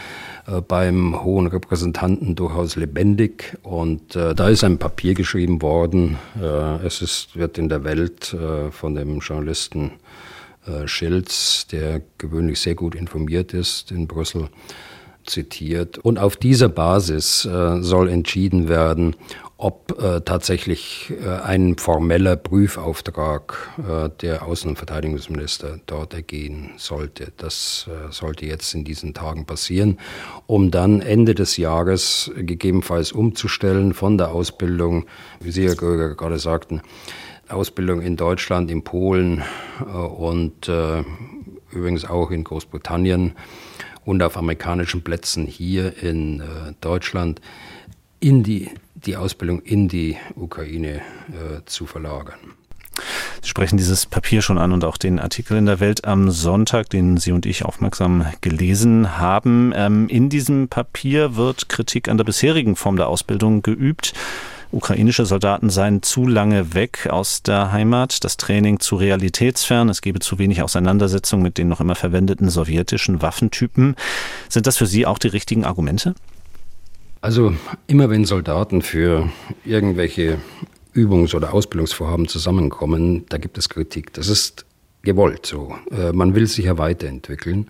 D: äh, beim Hohen Repräsentanten durchaus lebendig. Und äh, da ist ein Papier geschrieben worden. Äh, es ist, wird in der Welt äh, von dem Journalisten äh, Schilz, der gewöhnlich sehr gut informiert ist, in Brüssel zitiert. Und auf dieser Basis äh, soll entschieden werden, ob äh, tatsächlich äh, ein formeller Prüfauftrag äh, der Außen- und Verteidigungsminister dort ergehen sollte. Das äh, sollte jetzt in diesen Tagen passieren, um dann Ende des Jahres gegebenenfalls umzustellen von der Ausbildung, wie Sie, Herr Gröger, gerade sagten, Ausbildung in Deutschland, in Polen äh, und äh, übrigens auch in Großbritannien und auf amerikanischen Plätzen hier in äh, Deutschland in die, die Ausbildung in die Ukraine äh, zu verlagern.
C: Sie sprechen dieses Papier schon an und auch den Artikel in der Welt am Sonntag, den Sie und ich aufmerksam gelesen haben. Ähm, in diesem Papier wird Kritik an der bisherigen Form der Ausbildung geübt. Ukrainische Soldaten seien zu lange weg aus der Heimat, das Training zu realitätsfern, es gebe zu wenig Auseinandersetzung mit den noch immer verwendeten sowjetischen Waffentypen. Sind das für Sie auch die richtigen Argumente?
D: Also immer wenn Soldaten für irgendwelche Übungs- oder Ausbildungsvorhaben zusammenkommen, da gibt es Kritik. Das ist gewollt so. Man will sich ja weiterentwickeln.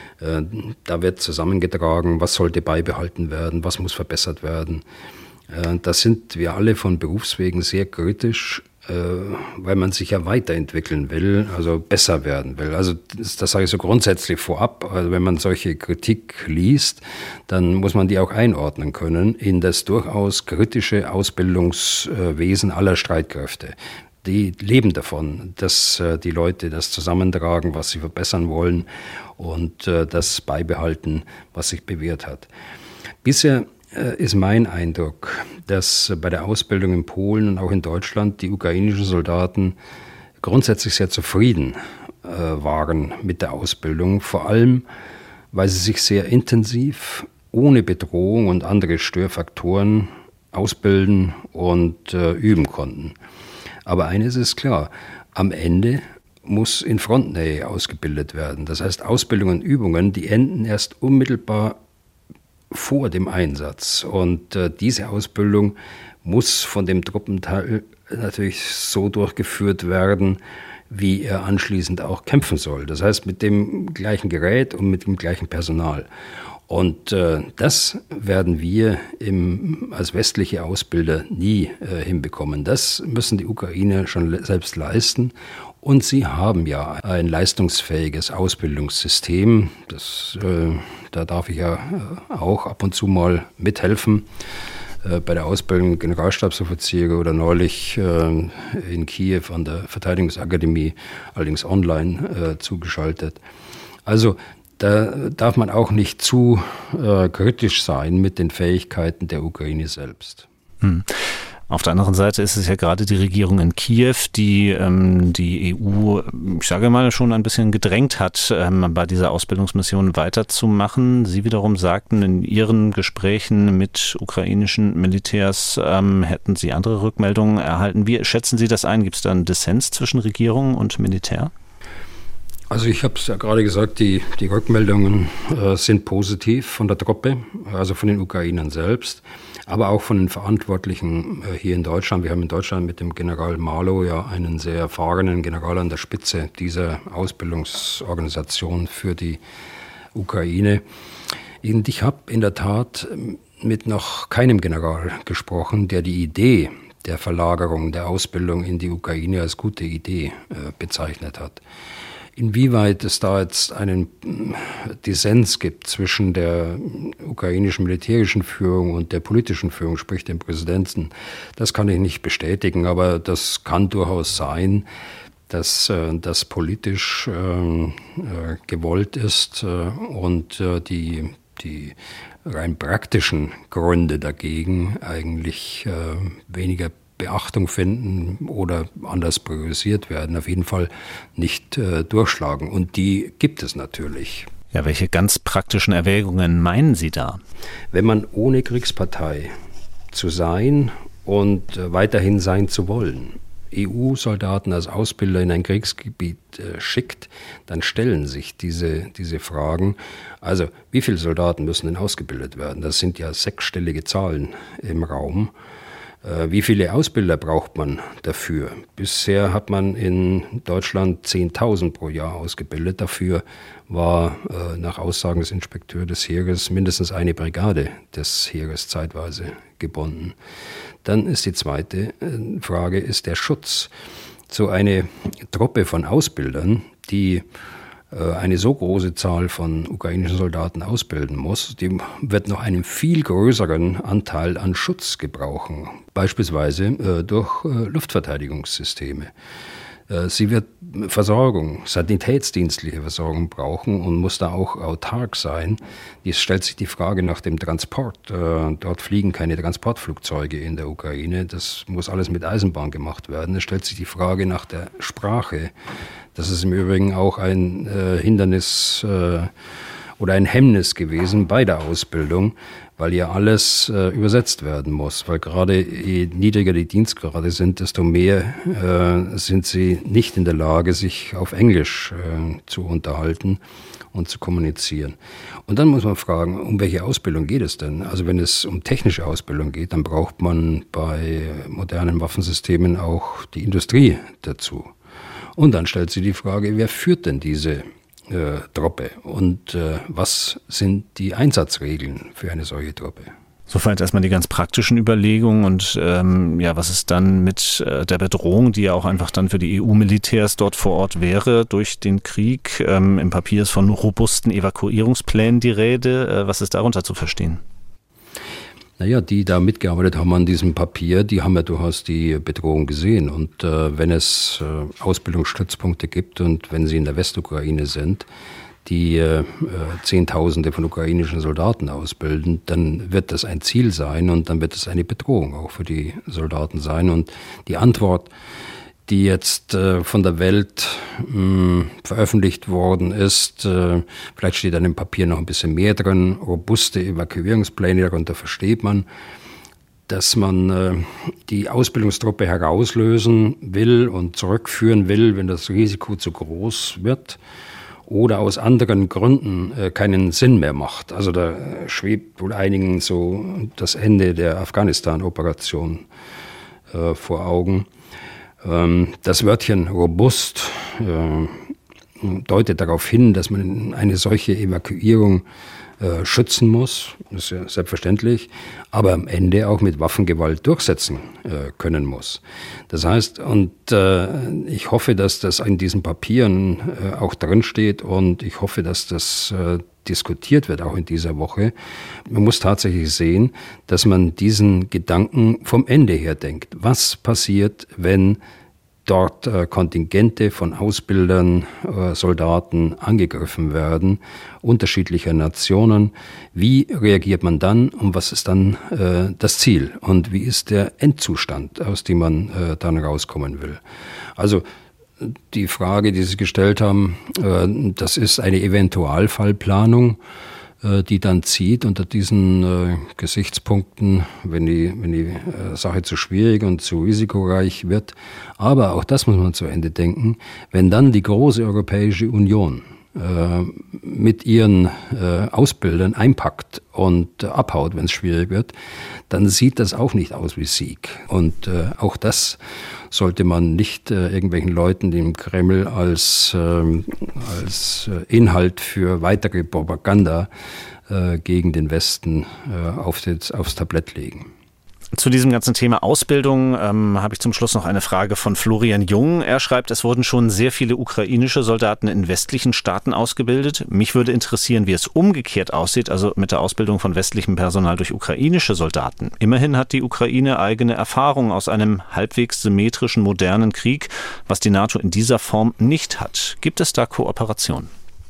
D: Da wird zusammengetragen, was sollte beibehalten werden, was muss verbessert werden. Da sind wir alle von Berufswegen sehr kritisch, weil man sich ja weiterentwickeln will, also besser werden will. Also das, das sage ich so grundsätzlich vorab. Also wenn man solche Kritik liest, dann muss man die auch einordnen können in das durchaus kritische Ausbildungswesen aller Streitkräfte. Die leben davon, dass die Leute das zusammentragen, was sie verbessern wollen und das beibehalten, was sich bewährt hat. Bisher ist mein Eindruck, dass bei der Ausbildung in Polen und auch in Deutschland die ukrainischen Soldaten grundsätzlich sehr zufrieden äh, waren mit der Ausbildung, vor allem, weil sie sich sehr intensiv, ohne Bedrohung und andere Störfaktoren ausbilden und äh, üben konnten. Aber eines ist klar, am Ende muss in Frontnähe ausgebildet werden. Das heißt, Ausbildung und Übungen, die enden erst unmittelbar vor dem Einsatz. Und äh, diese Ausbildung muss von dem Truppenteil natürlich so durchgeführt werden, wie er anschließend auch kämpfen soll. Das heißt, mit dem gleichen Gerät und mit dem gleichen Personal. Und äh, das werden wir im, als westliche Ausbilder nie äh, hinbekommen. Das müssen die Ukrainer schon le- selbst leisten. Und sie haben ja ein leistungsfähiges Ausbildungssystem. Das, äh, da darf ich ja auch ab und zu mal mithelfen. Äh, bei der Ausbildung Generalstabsoffiziere oder neulich äh, in Kiew an der Verteidigungsakademie, allerdings online äh, zugeschaltet. Also da darf man auch nicht zu äh, kritisch sein mit den Fähigkeiten der Ukraine selbst.
C: Hm. Auf der anderen Seite ist es ja gerade die Regierung in Kiew, die ähm, die E U, ich sage mal, schon ein bisschen gedrängt hat, ähm, bei dieser Ausbildungsmission weiterzumachen. Sie wiederum sagten, in Ihren Gesprächen mit ukrainischen Militärs ähm, hätten Sie andere Rückmeldungen erhalten. Wie schätzen Sie das ein? Gibt es da einen Dissens zwischen Regierung und Militär?
D: Also ich habe es ja gerade gesagt, die, die Rückmeldungen äh, sind positiv von der Truppe, also von den Ukrainern selbst, aber auch von den Verantwortlichen äh, hier in Deutschland. Wir haben in Deutschland mit dem General Marlow ja einen sehr erfahrenen General an der Spitze dieser Ausbildungsorganisation für die Ukraine. Und ich habe in der Tat mit noch keinem General gesprochen, der die Idee der Verlagerung der Ausbildung in die Ukraine als gute Idee äh, bezeichnet hat. Inwieweit es da jetzt einen Dissens gibt zwischen der ukrainischen militärischen Führung und der politischen Führung, sprich dem Präsidenten, das kann ich nicht bestätigen, aber das kann durchaus sein, dass äh, das politisch äh, äh, gewollt ist äh, und äh, die, die rein praktischen Gründe dagegen eigentlich äh, weniger Beachtung finden oder anders priorisiert werden, auf jeden Fall nicht äh, durchschlagen. Und die gibt es natürlich.
C: Ja, welche ganz praktischen Erwägungen meinen Sie da?
D: Wenn man ohne Kriegspartei zu sein und äh, weiterhin sein zu wollen, E U-Soldaten als Ausbilder in ein Kriegsgebiet äh, schickt, dann stellen sich diese, diese Fragen. Also, wie viele Soldaten müssen denn ausgebildet werden? Das sind ja sechsstellige Zahlen im Raum. Äh, wie viele Ausbilder braucht man dafür? Bisher hat man in Deutschland zehntausend pro Jahr ausgebildet. Dafür war äh, nach Aussagen des Inspekteurs des Heeres mindestens eine Brigade des Heeres zeitweise gebunden. Dann ist die zweite äh, Frage, ist der Schutz. So eine Truppe von Ausbildern, die äh, eine so große Zahl von ukrainischen Soldaten ausbilden muss, die wird noch einen viel größeren Anteil an Schutz gebrauchen, beispielsweise äh, durch äh, Luftverteidigungssysteme. Sie wird Versorgung, sanitätsdienstliche Versorgung brauchen und muss da auch autark sein. Jetzt stellt sich die Frage nach dem Transport. Dort fliegen keine Transportflugzeuge in der Ukraine. Das muss alles mit Eisenbahn gemacht werden. Es stellt sich die Frage nach der Sprache. Das ist im Übrigen auch ein Hindernis oder ein Hemmnis gewesen bei der Ausbildung, weil ja alles äh, übersetzt werden muss. Weil gerade je niedriger die Dienstgrade sind, desto mehr äh, sind sie nicht in der Lage, sich auf Englisch äh, zu unterhalten und zu kommunizieren. Und dann muss man fragen, um welche Ausbildung geht es denn? Also wenn es um technische Ausbildung geht, dann braucht man bei modernen Waffensystemen auch die Industrie dazu. Und dann stellt sich die Frage, wer führt denn diese Äh, Truppe und äh, was sind die Einsatzregeln für eine solche Truppe?
C: Soweit erstmal die ganz praktischen Überlegungen und ähm, ja, was ist dann mit äh, der Bedrohung, die ja auch einfach dann für die E U-Militärs dort vor Ort wäre durch den Krieg. Ähm, im Papier ist von robusten Evakuierungsplänen die Rede. Äh, was ist darunter zu verstehen?
D: Naja, die da mitgearbeitet haben an diesem Papier, die haben ja durchaus die Bedrohung gesehen. Und äh, wenn es äh, Ausbildungsstützpunkte gibt und wenn sie in der Westukraine sind, die äh, Zehntausende von ukrainischen Soldaten ausbilden, dann wird das ein Ziel sein und dann wird es eine Bedrohung auch für die Soldaten sein. Und die Antwort, die jetzt äh, von der Welt mh, veröffentlicht worden ist. Äh, vielleicht steht an dem Papier noch ein bisschen mehr drin. Robuste Evakuierungspläne, darunter versteht man, dass man äh, die Ausbildungstruppe herauslösen will und zurückführen will, wenn das Risiko zu groß wird oder aus anderen Gründen äh, keinen Sinn mehr macht. Also da schwebt wohl einigen so das Ende der Afghanistan-Operation äh, vor Augen. Das Wörtchen robust äh, deutet darauf hin, dass man eine solche Evakuierung äh, schützen muss, das ist ja selbstverständlich, aber am Ende auch mit Waffengewalt durchsetzen äh, können muss. Das heißt, und äh, ich hoffe, dass das in diesen Papieren äh, auch drinsteht und ich hoffe, dass das äh, diskutiert wird, auch in dieser Woche. Man muss tatsächlich sehen, dass man diesen Gedanken vom Ende her denkt. Was passiert, wenn dort äh, Kontingente von Ausbildern, äh, Soldaten angegriffen werden, unterschiedlicher Nationen? Wie reagiert man dann und was ist dann äh, das Ziel? Und wie ist der Endzustand, aus dem man äh, dann rauskommen will? Also die Frage, die Sie gestellt haben, äh, das ist eine Eventualfallplanung, äh, die dann zieht unter diesen äh, Gesichtspunkten, wenn die, wenn die äh, Sache zu schwierig und zu risikoreich wird. Aber auch das muss man zu Ende denken. Wenn dann die große Europäische Union äh, mit ihren äh, Ausbildern einpackt und äh, abhaut, wenn es schwierig wird, dann sieht das auch nicht aus wie Sieg. Und äh, auch das sollte man nicht äh, irgendwelchen Leuten im Kreml als, äh, als Inhalt für weitere Propaganda äh, gegen den Westen äh, auf das, aufs Tablett legen.
C: Zu diesem ganzen Thema Ausbildung ähm, habe ich zum Schluss noch eine Frage von Florian Jung. Er schreibt, es wurden schon sehr viele ukrainische Soldaten in westlichen Staaten ausgebildet. Mich würde interessieren, wie es umgekehrt aussieht, also mit der Ausbildung von westlichem Personal durch ukrainische Soldaten. Immerhin hat die Ukraine eigene Erfahrung aus einem halbwegs symmetrischen, modernen Krieg, was die NATO in dieser Form nicht hat. Gibt es da Kooperation?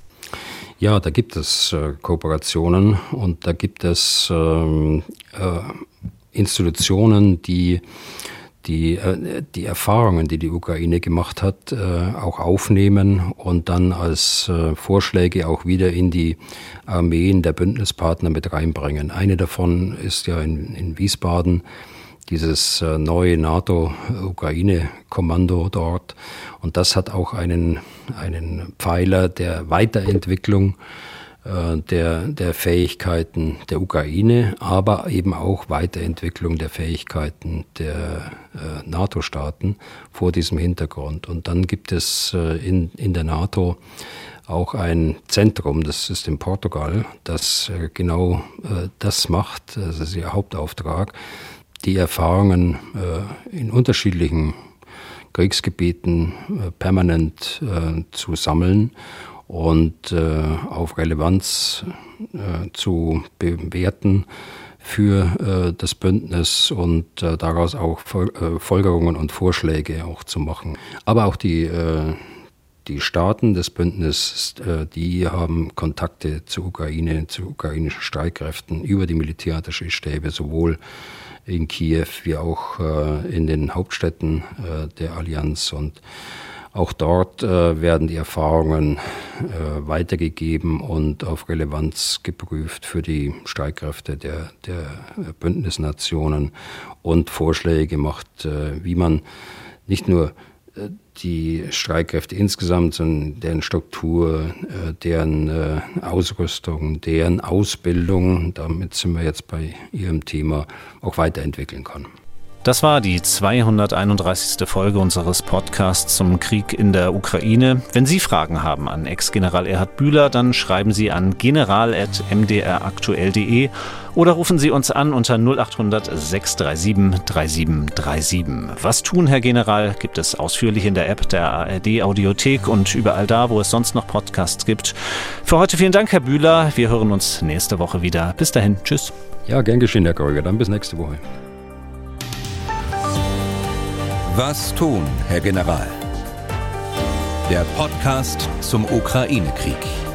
D: Ja, da gibt es äh, Kooperationen und da gibt es ähm, äh, Institutionen, die die, die Erfahrungen, die die Ukraine gemacht hat, auch aufnehmen und dann als Vorschläge auch wieder in die Armeen der Bündnispartner mit reinbringen. Eine davon ist ja in, in Wiesbaden dieses äh, neue NATO-Ukraine-Kommando dort. Und das hat auch einen, einen Pfeiler der Weiterentwicklung äh, der, der Fähigkeiten der Ukraine, aber eben auch Weiterentwicklung der Fähigkeiten der äh, NATO-Staaten vor diesem Hintergrund. Und dann gibt es äh, in, in der NATO auch ein Zentrum, das ist in Portugal, das äh, genau äh, das macht, das ist ihr Hauptauftrag, die Erfahrungen äh, in unterschiedlichen Kriegsgebieten äh, permanent äh, zu sammeln und äh, auf Relevanz äh, zu bewerten für äh, das Bündnis und äh, daraus auch Fol- äh, Folgerungen und Vorschläge auch zu machen. Aber auch die äh, Die Staaten des Bündnisses, die haben Kontakte zur Ukraine, zu ukrainischen Streitkräften über die Militärattachéstäbe, sowohl in Kiew wie auch in den Hauptstädten der Allianz. Und auch dort werden die Erfahrungen weitergegeben und auf Relevanz geprüft für die Streitkräfte der, der Bündnisnationen und Vorschläge gemacht, wie man nicht nur die Streitkräfte insgesamt, sondern deren Struktur, deren Ausrüstung, deren Ausbildung, damit sind wir jetzt bei Ihrem Thema, auch weiterentwickeln kann.
C: Das war die zweihunderteinunddreißigste Folge unseres Podcasts zum Krieg in der Ukraine. Wenn Sie Fragen haben an Ex-General Erhard Bühler, dann schreiben Sie an general at m d r aktuell punkt d e oder rufen Sie uns an unter null acht hundert sechs drei sieben drei sieben drei sieben. Was tun, Herr General, gibt es ausführlich in der App der A R D-Audiothek und überall da, wo es sonst noch Podcasts gibt. Für heute vielen Dank, Herr Bühler. Wir hören uns nächste Woche wieder. Bis dahin, tschüss.
D: Ja, gern geschehen, Herr Kreuger. Dann bis nächste Woche.
B: Was tun, Herr General? Der Podcast zum Ukraine-Krieg.